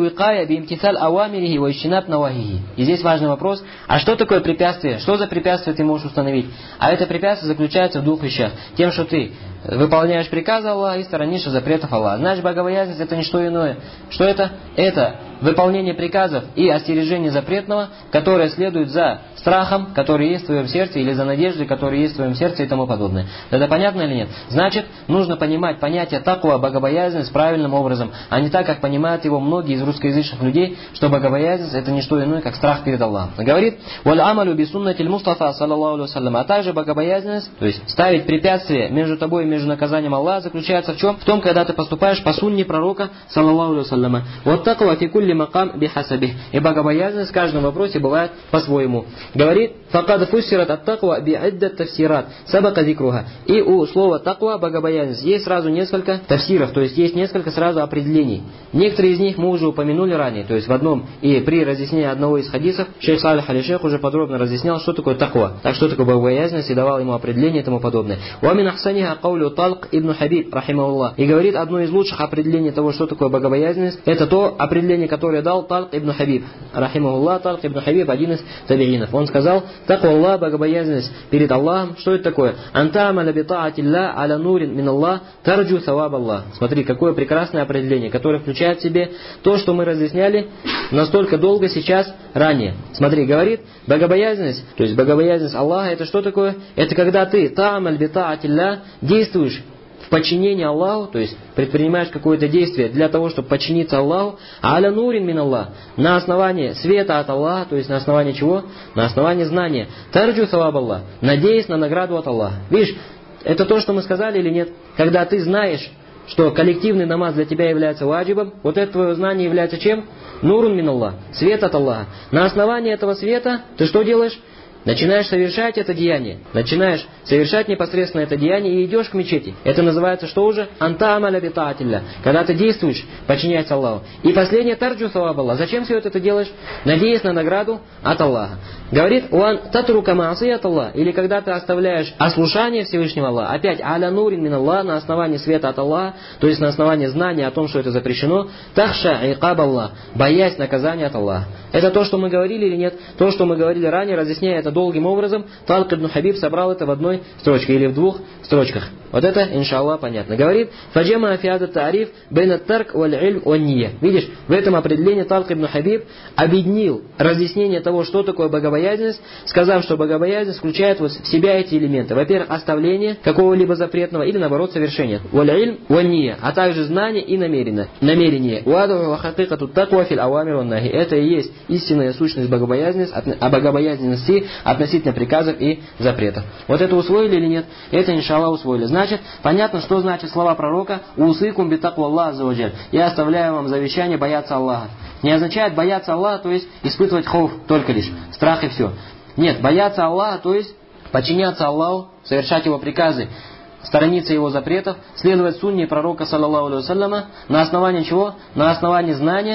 и здесь важный вопрос: а что такое препятствие? Что за препятствие ты можешь установить? А это препятствие заключается в двух вещах. Тем, что ты выполняешь приказы Аллаха и сторонишься запретов Аллаха. Значит, богобоязненность это не что иное. Что это? Это выполнение приказов и остережение запретного, которое следует за страхом, который есть в твоем сердце, или за надеждой, которая есть в твоем сердце и тому подобное. Это понятно или нет? Значит, нужно понимать понятие таква, богобоязненность правильным образом, а не так, как понимают его многие из русскоязычных людей, что богобоязненность это не что иное, как страх перед Аллахом. Говорит: «Валь амалю би суннатиль Мустафа, саллаллаху алейхи ва саллям», а также богобоязненность, то есть ставить препятствие между тобой и между наказанием Аллаха, заключается в чем? В том, когда ты поступаешь по сунне пророка, саллаллаху алейхи ва саллям. Вот таква фи кулли макам бихасабих. И богобоязненность в каждом вопросе бывает по-своему. Говорит: «Факад фуссират ат-таква би'иддат тафсират, сабака зикруха». И у слова таква, богобоязненность, есть сразу несколько тафсиров, то есть есть несколько сразу определений. Некоторые из них мы уже упомянули ранее, то есть в одном и при разъяснении одного из хадисов шейх Салих аль-Шейх уже подробно разъяснял, что такое таква, так что такое богобоязненность, и давал ему определение и тому подобное. «Ва мин ахсаниха каулю Талк ибн Хабиб, рахимахуллах». И говорит, одно из лучших определений того, что такое богобоязненность, это то определение, которое дал Талк ибн Хабиб, рахимахуллах. Талк ибн Хабиб, один из табиинов. Он сказал: таква Аллах, богобоязненность перед Аллахом. Что это такое? Антамаля битаатилля аля нурин мин Аллах тарджу саваб Аллах. Смотри, какое прекрасное определение, которое включает в себе то, что мы разъясняли настолько долго сейчас ранее. Смотри, говорит, богобоязненность, то есть богобоязненность Аллаха, это что такое? Это когда ты таамаль битаатилля действуешь в подчинении Аллаху, то есть предпринимаешь какое-то действие для того, чтобы подчиниться Аллаху, аля нурин мин Аллах, на основании света от Аллаха, то есть на основании чего? На основании знания. Тарджу саваб Аллах, надеясь на награду от Аллаха. Видишь, это то, что мы сказали или нет? Когда ты знаешь, что коллективный намаз для тебя является ваджибом, вот это твое знание является чем? Нурун мин Аллах, свет от Аллаха. На основании этого света ты что делаешь? Начинаешь совершать это деяние. Начинаешь совершать непосредственно это деяние и идешь к мечети. Это называется что уже? Антамаля битаатилля. Когда ты действуешь, подчиняясь Аллаху. И последнее тарджу саваб Аллах. Зачем все это ты делаешь? Надеясь на награду от Аллаха. Говорит: уан татрука маасы от Аллах. Или когда ты оставляешь ослушание Всевышнего Аллаха. Опять аля нурин мин Аллах, на основании света от Аллаха. То есть на основании знания о том, что это запрещено. Тахша икаб Аллах. Боясь наказания от Аллаха. Это то, что мы говорили или нет? То, что мы говорили ранее, разъясняя это долгим образом, Талк ибн Хабиб собрал это в одной строчке или в двух строчках. Вот это, иншаллах, понятно. Говорит: фаджама фиада тариф бейна тарк валь ильм валь нiyya. Видишь, в этом определении Талк ибн Хабиб объединил разъяснение того, что такое богобоязненность, сказав, что богобоязненность включает вот в себя эти элементы. Во-первых, оставление какого-либо запретного или наоборот совершение. Валь ильм валь niyya, а также знание и намерение. Уаду ва хакикату таква фил авамир ван нахи. Это и есть истинная сущность богобоязненности, о богобоязненности относительно приказов и запретов. Вот это усвоили или нет? Это, иншаллах, усвоили. Значит, понятно, что значит слова пророка: «Усыкум битаква Аллах азза ва джаль». Я оставляю вам завещание бояться Аллаха. Не означает бояться Аллаха, то есть испытывать хауф только лишь, страх и все. Нет, бояться Аллаха, то есть подчиняться Аллаху, совершать его приказы, сторониться его запретов, следовать сунне пророка, саллаллаху алейхи ва салляма, на основании чего? На основании знания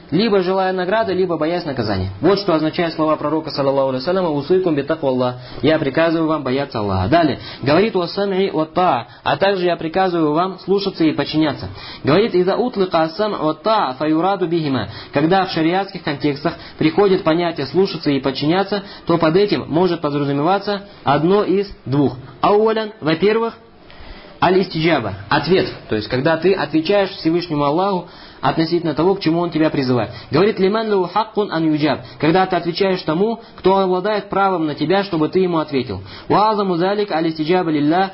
либо желая награды, либо боясь наказания. Вот что означает слова пророка, саллаллаху алейхи вассаляма, «Усуйкум битакваллах», я приказываю вам бояться Аллаха. Далее, говорит «Вассам'и ваттаа», а также я приказываю вам слушаться и подчиняться. Говорит «Иза утлика ассам ваттаа фаюраду бихима», когда в шариатских контекстах приходит понятие слушаться и подчиняться, то под этим может подразумеваться одно из двух. Ауалян, во-первых, аль-истиджаба, ответ, то есть когда ты отвечаешь Всевышнему Аллаху относительно того, к чему он тебя призывает. Говорит «Лиман лу хаккун ан юджаб», когда ты отвечаешь тому, кто обладает правом на тебя, чтобы ты ему ответил. «Уазаму залик аль-истиджаба лилля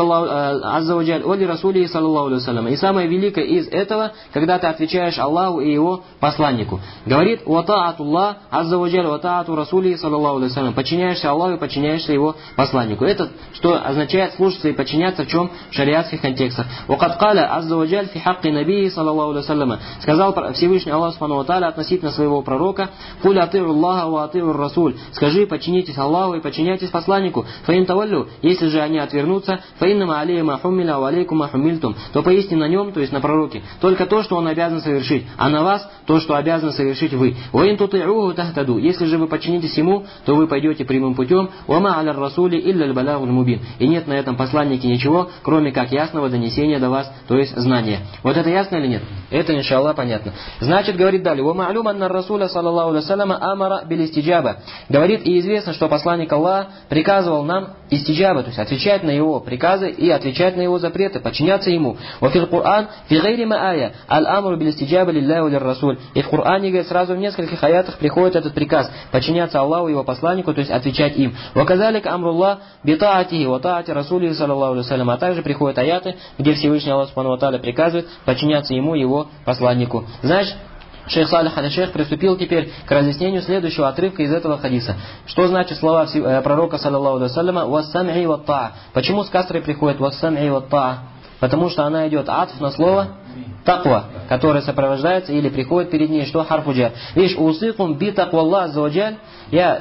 азза ваджаль оли расули саллаллаху алейхи вассалям». И самое великое из этого, когда ты отвечаешь Аллаху и его посланнику. Говорит «Ватаатуллах азза ваджаль ватаату расули саллаллаху алейхи вассалям». Подчиняешься Аллаху и подчиняешься его посланнику. Это что означает слушаться и подчиняться в чем? В шариатских контекстах. «Вакад каля азза ваджаль фи хакки набии саллаллаху алейхи вассалям». Сказал Всевышний Аллах Субхану ва Тааля относительно своего пророка: «Куль ати'у Аллаха ва ати'у расуль». Скажи, подчинитесь Аллаху и подчиняйтесь посланнику. Фаин таваллю, если же они отвернутся, фаиннама алейhi ма хуммиля ва алейкум ма хуммильтум, то поистине на нем, то есть на пророке, только то, что он обязан совершить, а на вас то, что обязаны совершить вы. Ва ин тути'уху тахтаду. Если же вы подчинитесь ему, то вы пойдете прямым путем. Ва ма аля расули илля аль-балагуль мубин. И нет на этом посланнике ничего, кроме как ясного донесения до вас, то есть знания. Вот это ясно или нет? Это иншаллах понятно. Значит, говорит далее, «Ва анна расуля саллаллаху алейхи вассаляма амара бил истиджаба». Говорит, и известно, что посланник Аллаха приказывал нам истиджаба, то есть отвечать на его приказы и отвечать на его запреты, подчиняться ему. «Ва фил Кур'ан фи гайри ма ая аль-амру бил истиджаба лилляхи ва лир-расуль». И в Коране, говорит, сразу в нескольких аятах приходит этот приказ подчиняться Аллаху и его посланнику, то есть отвечать им. «Ва казалик амруллах битаатихи ва таати расули саллаллаху алейхи вассалям». А также приходят аяты, где Всевышний Аллах Субхану ва Тааля приказывает подчиняться ему и его посланнику. Знаешь, шейх Салих аль-Шейх приступил теперь к разъяснению следующего отрывка из этого хадиса. Что значит слова пророка, саллаллаху алейхи вассаляма, «Вассам'и ваттаа». Почему с кастрой приходит «Вассам'и ваттаа»? Потому что она идет атф на слово таква, которое сопровождается или приходит перед ней, что харфу джар. Видишь, «Усикум би такваллах азза ваджаль». Я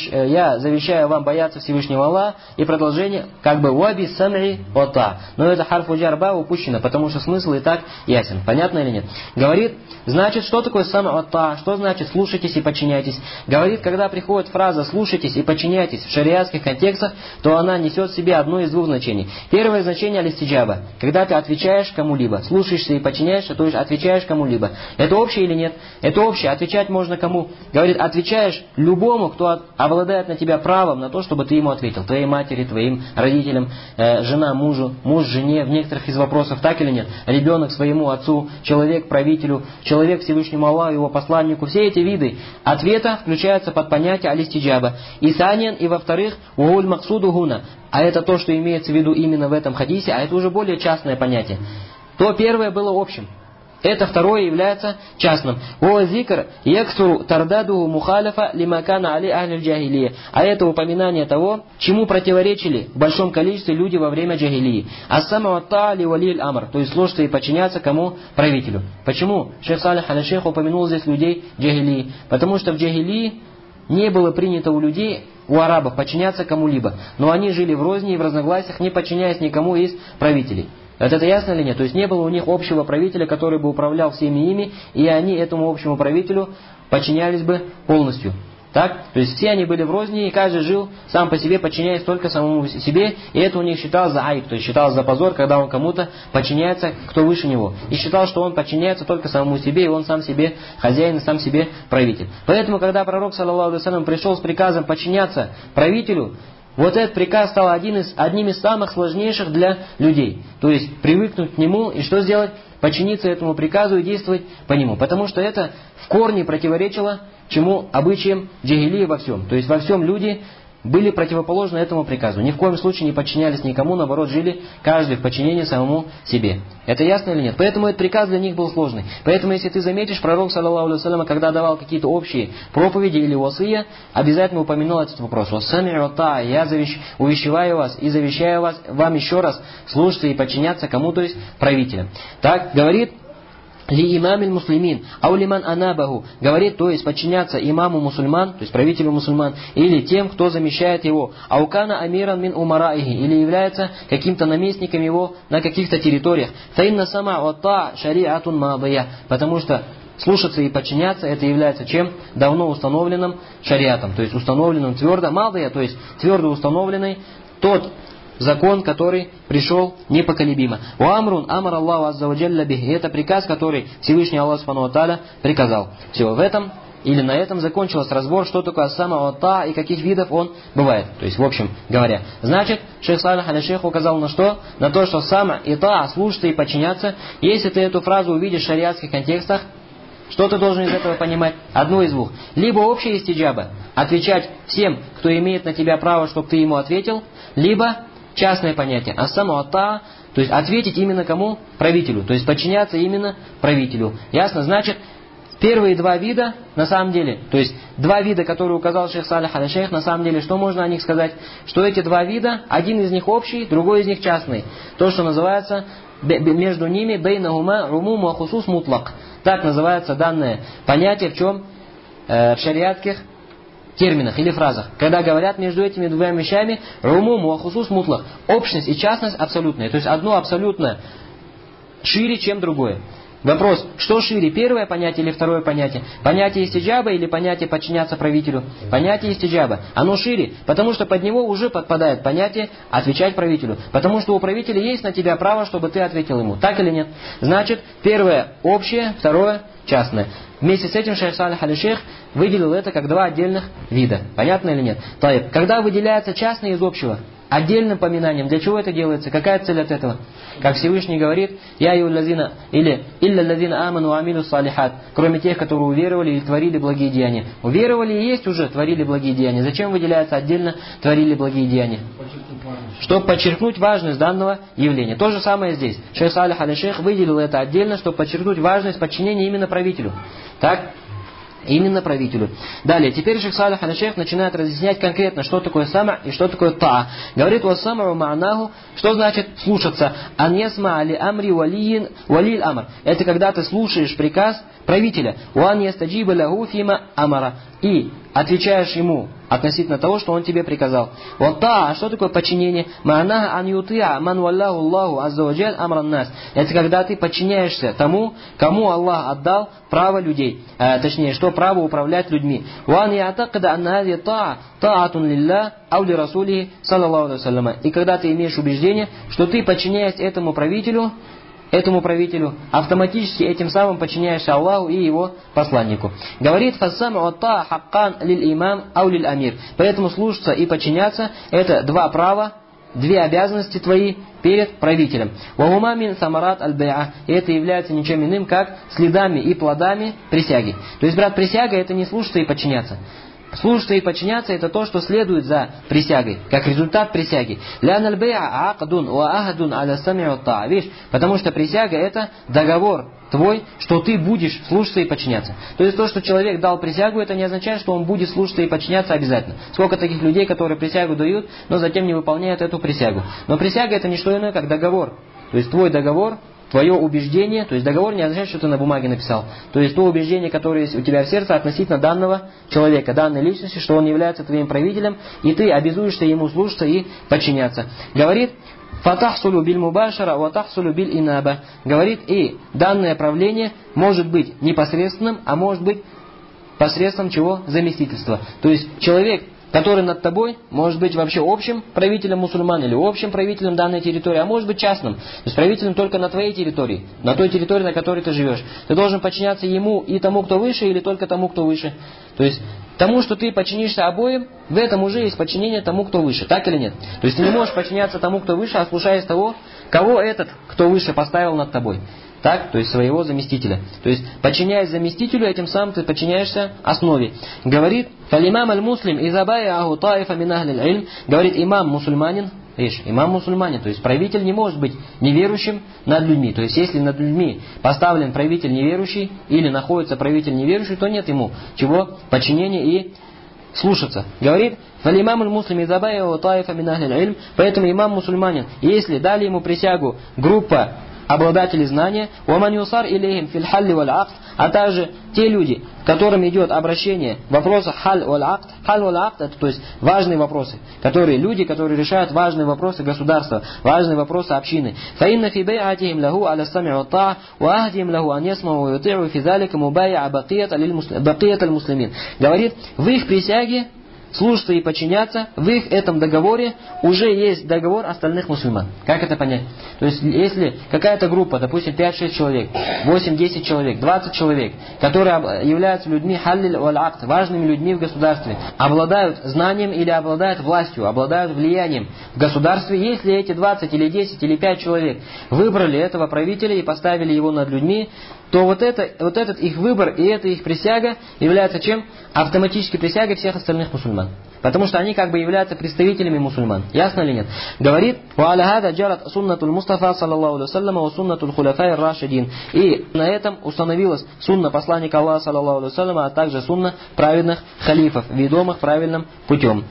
завещаю вам бояться Всевышнего Аллаха. И продолжение, как бы «Ваби сам'и вата». Но это харфу джар ба упущено, потому что смысл и так ясен. Понятно или нет? Говорит, значит, что такое сам'и вата? Что значит слушайтесь и подчиняйтесь? Говорит, когда приходит фраза «слушайтесь и подчиняйтесь» в шариатских контекстах, то она несет в себе одно из двух значений. Первое значение аль-истиджаба, когда ты отвечаешь кому-либо, слушаешься и подчиняешься, то есть отвечаешь кому-либо. Это общее или нет? Это общее. Отвечать можно кому? Говорит, отвечаешь любому, кто обладает на тебя правом на то, чтобы ты ему ответил. Твоей матери, твоим родителям, жена мужу, муж жене, в некоторых из вопросов, так или нет? Ребенок своему отцу, человек правителю, человек Всевышнему Аллаху, его посланнику. Все эти виды ответа включаются под понятие аль-истиджаба. И саниан, и во-вторых, угуль максуду гуна. А это то, что имеется в виду именно в этом хадисе, а это уже более частное понятие. То первое было общим. Это второе является частным. А это упоминание того, чему противоречили в большом количестве люди во время джахилии. То есть слушаться и подчиняться кому? Правителю. Почему шейх Салих аль-Шейх упомянул здесь людей джахилии? Потому что в джахилии не было принято у людей, у арабов, подчиняться кому-либо. Но они жили в розни и в разногласиях, не подчиняясь никому из правителей. Это ясно или нет? То есть не было у них общего правителя, который бы управлял всеми ими, и они этому общему правителю подчинялись бы полностью. Так? То есть все они были в розни, и каждый жил сам по себе, подчиняясь только самому себе, и это у них считалось за айб, то есть считалось за позор, когда он кому-то подчиняется, кто выше него. И считал, что он подчиняется только самому себе, и он сам себе хозяин, и сам себе правитель. Поэтому, когда пророк, саллаллаху алейхи вассалям, пришел с приказом подчиняться правителю, вот этот приказ стал одним из самых сложнейших для людей. То есть привыкнуть к нему и что сделать? Подчиниться этому приказу и действовать по нему. Потому что это в корне противоречило чему? Обычаям джахилии во всем. То есть во всем люди были противоположны этому приказу. Ни в коем случае не подчинялись никому, наоборот, жили каждый в подчинении самому себе. Это ясно или нет? Поэтому этот приказ для них был сложный. Поэтому, если ты заметишь, пророк, саллаллаху алейхи вассалям, когда давал какие-то общие проповеди или васия, обязательно упоминал этот вопрос. «Вассами вата», я увещеваю вас и завещаю вас, вам еще раз слушаться и подчиняться кому, то есть правителям. Так, говорит ли имамиль муслимин, аулиман анабаху, говорит, то есть подчиняться имаму мусульман, то есть правителю мусульман, или тем, кто замещает его, аукана амиран мин умараихи, или является каким-то наместником его на каких-то территориях. Фаинна сама вата шариатун мадая, потому что слушаться и подчиняться, это является чем? Давно установленным шариатом, то есть установленным твердо, мадия, то есть твердо установленный тот закон, который пришел непоколебимо. Уамрун амар Аллаху азза ва джалля бих. И это приказ, который Всевышний Аллах субхану ва тааля приказал. Все, в этом или на этом закончился разбор, что такое ас-сам'у ва-таа и каких видов он бывает. То есть, в общем говоря. Значит, шейх Салих аль-Шейх указал на что? На то, что сама и таа, слушаться и подчиняться. Если ты эту фразу увидишь в шариатских контекстах, что ты должен из этого понимать? Одно из двух. Либо общая истиджаба, отвечать всем, кто имеет на тебя право, чтобы ты ему ответил, либо частное понятие. Ас-сам'у ва-таа, то есть ответить именно кому? Правителю. То есть подчиняться именно правителю. Ясно? Значит, первые два вида, на самом деле, то есть два вида, которые указал шейх Салих аль-Шейх, на самом деле, что можно о них сказать? Что эти два вида, один из них общий, другой из них частный. То, что называется между ними бейнахума умум ва хусус мутлак. Так называется данное понятие в чем? В шариатских терминах или фразах. Когда говорят между этими двумя вещами умум ва хусус мутлак. Общность и частность абсолютная. То есть одно абсолютно шире, чем другое. Вопрос, что шире, первое понятие или второе понятие? Понятие истиджаба или понятие подчиняться правителю? Понятие истиджаба. Оно шире, потому что под него уже подпадает понятие отвечать правителю. Потому что у правителя есть на тебя право, чтобы ты ответил ему. Так или нет? Значит, первое общее, второе частное. Вместе с этим шейх Салих аль-Шейх выделил это как два отдельных вида. Понятно или нет? Когда выделяется частное из общего, отдельным поминанием, для чего это делается? Какая цель от этого? Как Всевышний говорит, «Я юллазина» или «Илля лазина аману амилу салихат», кроме тех, которые уверовали и творили благие деяния. Уверовали и есть уже, творили благие деяния. Зачем выделяется отдельно творили благие деяния? Чтобы подчеркнуть важность данного явления. То же самое здесь. Шейх Салих аль-Шейх выделил это отдельно, чтобы подчеркнуть важность подчинения именно правителю. Так? Именно правителю. Далее, теперь шейх Салих аль-Шейх начинает разъяснять конкретно, что такое сама и что такое таа. Говорит, «Вассам'у ма'наху», что значит слушаться? «Ан ясма али амри валиль амр». Это когда ты слушаешь приказ правителя. «Уан ястаджиба лаху фима амара». И отвечаешь ему относительно того, что он тебе приказал. Вот таа, что такое подчинение? Ма'наха ан ютиа ман валлаху Аллаху азза ва джаль амран нас. Это когда ты подчиняешься тому, кому Аллах отдал право людей. Точнее, что право управлять людьми. Уан я'такида анна хази таа таатун лилля ау ли расулихи саллаллаху алейхи ва саллям. И когда ты имеешь убеждение, что ты, подчиняясь этому правителю, автоматически этим самым подчиняешься Аллаху и его посланнику. Говорит, «Фассам'у ва-таа хаккан лиль-имам ау лиль-амир». Поэтому слушаться и подчиняться – это два права, две обязанности твои перед правителем. «Вагума мин самарат аль-бай'a». И это является ничем иным, как следами и плодами присяги. То есть, брат, присяга – это не слушаться и подчиняться. Слушаться и подчиняться – это то, что следует за присягой, как результат присяги. Видишь, потому что присяга – это договор твой, что ты будешь слушаться и подчиняться. То есть то, что человек дал присягу, это не означает, что он будет слушаться и подчиняться обязательно. Сколько таких людей, которые присягу дают, но затем не выполняют эту присягу. Но присяга – это не что иное, как договор. То есть твой договор, твое убеждение, то есть договор не означает, что ты на бумаге написал. То есть то убеждение, которое есть у тебя в сердце относительно данного человека, данной личности, что он является твоим правителем, и ты обязуешься ему слушаться и подчиняться. Говорит, «Фатахсулю биль мубашара, ватахсулю биль инаба». Говорит, и данное правление может быть непосредственным, а может быть посредством чего? Заместительства. То есть человек, который над тобой, может быть вообще общим правителем мусульман или общим правителем данной территории, а может быть частным. То есть правителем только на твоей территории, на той территории, на которой ты живешь. Ты должен подчиняться ему и тому, кто выше, или только тому, кто выше. То есть тому, что ты подчинишься обоим, в этом уже есть подчинение тому, кто выше. Так или нет? То есть ты не можешь подчиняться тому, кто выше, ослушаясь того, кого этот, кто выше, поставил над тобой. Так, то есть своего заместителя. То есть, подчиняясь заместителю, этим самым ты подчиняешься основе. Говорит, «Фалимам аль-муслим изабая аху таифа мин ахли аль-илм». Говорит, имам мусульманин, имам мусульманин, то есть правитель не может быть неверующим над людьми. То есть, если над людьми поставлен правитель неверующий, или находится правитель неверующий, то нет ему чего? Подчинения и слушаться. Говорит, «Фалимам аль-муслим изабая аху таифа мин ахли аль-илм». Поэтому имам мусульманин, если дали ему присягу группа обладатели знания, وَمَنْ يُصَرْ إِلَيْهِمْ فِي الْحَلِّ وَالْعَقْدِ, а также те люди, к которым идет обращение в вопросах халь валь-акд. Халь валь-акд, это то есть важные вопросы, люди, которые решают важные вопросы государства, важные вопросы общины. فَإِنَّ فِي بَيْعَتِهِمْ لَهُ عَلَى السَّمْعِ وَالطَّاعَةِ وَأَهْدِهِمْ لَهُ أَنْ يَسْمَعُوا وَيُطِيعُوا فِي ذَلِكَ مُبَايَعَ بَقِيَّةَ الْمُسْلِمِينَ. Говорит, в их присяге слушаться и подчиняться, в их этом договоре уже есть договор остальных мусульман. Как это понять? То есть, если какая-то группа, допустим, 5-6 человек, 8-10 человек, 20 человек, которые являются людьми халлиль валь-акд, важными людьми в государстве, обладают знанием или обладают властью, обладают влиянием в государстве, если эти 20 или 10 или 5 человек выбрали этого правителя и поставили его над людьми, то вот этот их выбор и эта их присяга является чем? Автоматически присягой всех остальных мусульман. Потому что они как бы являются представителями мусульман. Ясно или нет? Говорит, وَعَلَى هَذَا جَرَتْ سُنَّةُ الْمُصْطَفَى صلى الله عليه وسلم وَسُنَّةُ الْخُلَفَاءِ الرَّاشِدِينَ. И на этом установилась сунна посланника Аллаха саллаллаху алейхи ва саллям, а также сунна праведных халифов, ведомых правильным путем.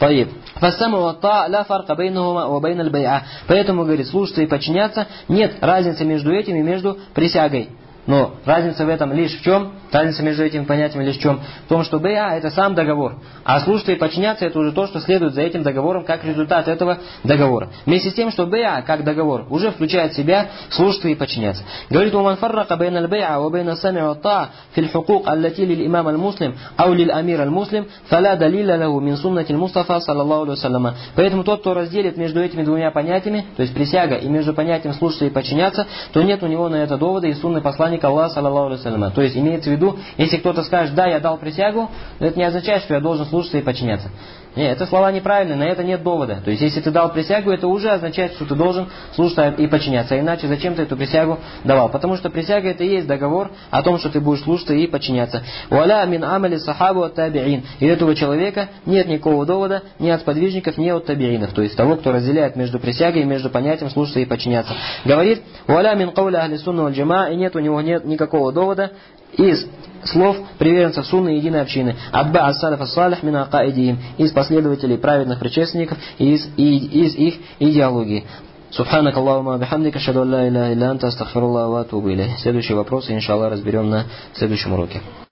Поэтому, говорит, слушаться и подчиняться, нет разницы между этим и между присягой. Но разница в этом лишь в чем? Разница между этими понятиями лишь в чем? В том, что бей'a это сам договор, а слушаться и подчиняться это уже то, что следует за этим договором, как результат этого договора. Вместе с тем, что бей'a как договор уже включает в себя слушаться и подчиняться. Говорит, وَمَنْ فَرَّقَ بَيْنَ الْبَيْعَ وَبَيْنَ السَّمْعِ وَالطَّاعَةِ فِي الْحُقُوقِ الَّتِي لِلْإِمَامِ الْمُسْلِمِ أَوْ لِلْأَمِيرِ الْمُسْلِمِ فَلَا دَلِيلَ لَهُ مِنْ سُنَّةِ الْمُصْطَفَى صلى الله عليه وسلم. Поэтому тот, кто разделит между этими двумя понятиями, то есть присяга и между понятием слушаться и подчиняться, то нет у него на это довода из сунны посланника Аллаха саллаллаху алейхи ва саллям. То есть имеется в виду, если кто-то скажет, да, я дал присягу, это не означает, что я должен слушаться и подчиняться. Нет, это слова неправильные, на это нет довода. То есть если ты дал присягу, это уже означает, что ты должен слушаться и подчиняться. А иначе зачем ты эту присягу давал? Потому что присяга это и есть договор о том, что ты будешь слушаться и подчиняться. وَلَا مِنْ عَمَلِ الصَّحَابِ وَالتَّابِعِينَ. И этого человека нет никакого довода ни от подвижников, ни от табиинов. То есть того, кто разделяет между присягой и между понятием слушаться и подчиняться. Говорит, وَلَا مِنْ قَوْلِ أَهْلِ السُّنَّةِ وَالْجَمَاعَةِ. И нет у него никакого довода из слов приверженцев сунны и единой общины, атба ас-салаф ас-салих мин акаидихим, из последователей праведных предшественников и из их идеологии. Субханак Аллахумма бихамдика, ашхаду ан ла иляха илля анта, астагфируллаха ва атубу илейх. Следующий вопрос, иншаллах, разберем на следующем уроке.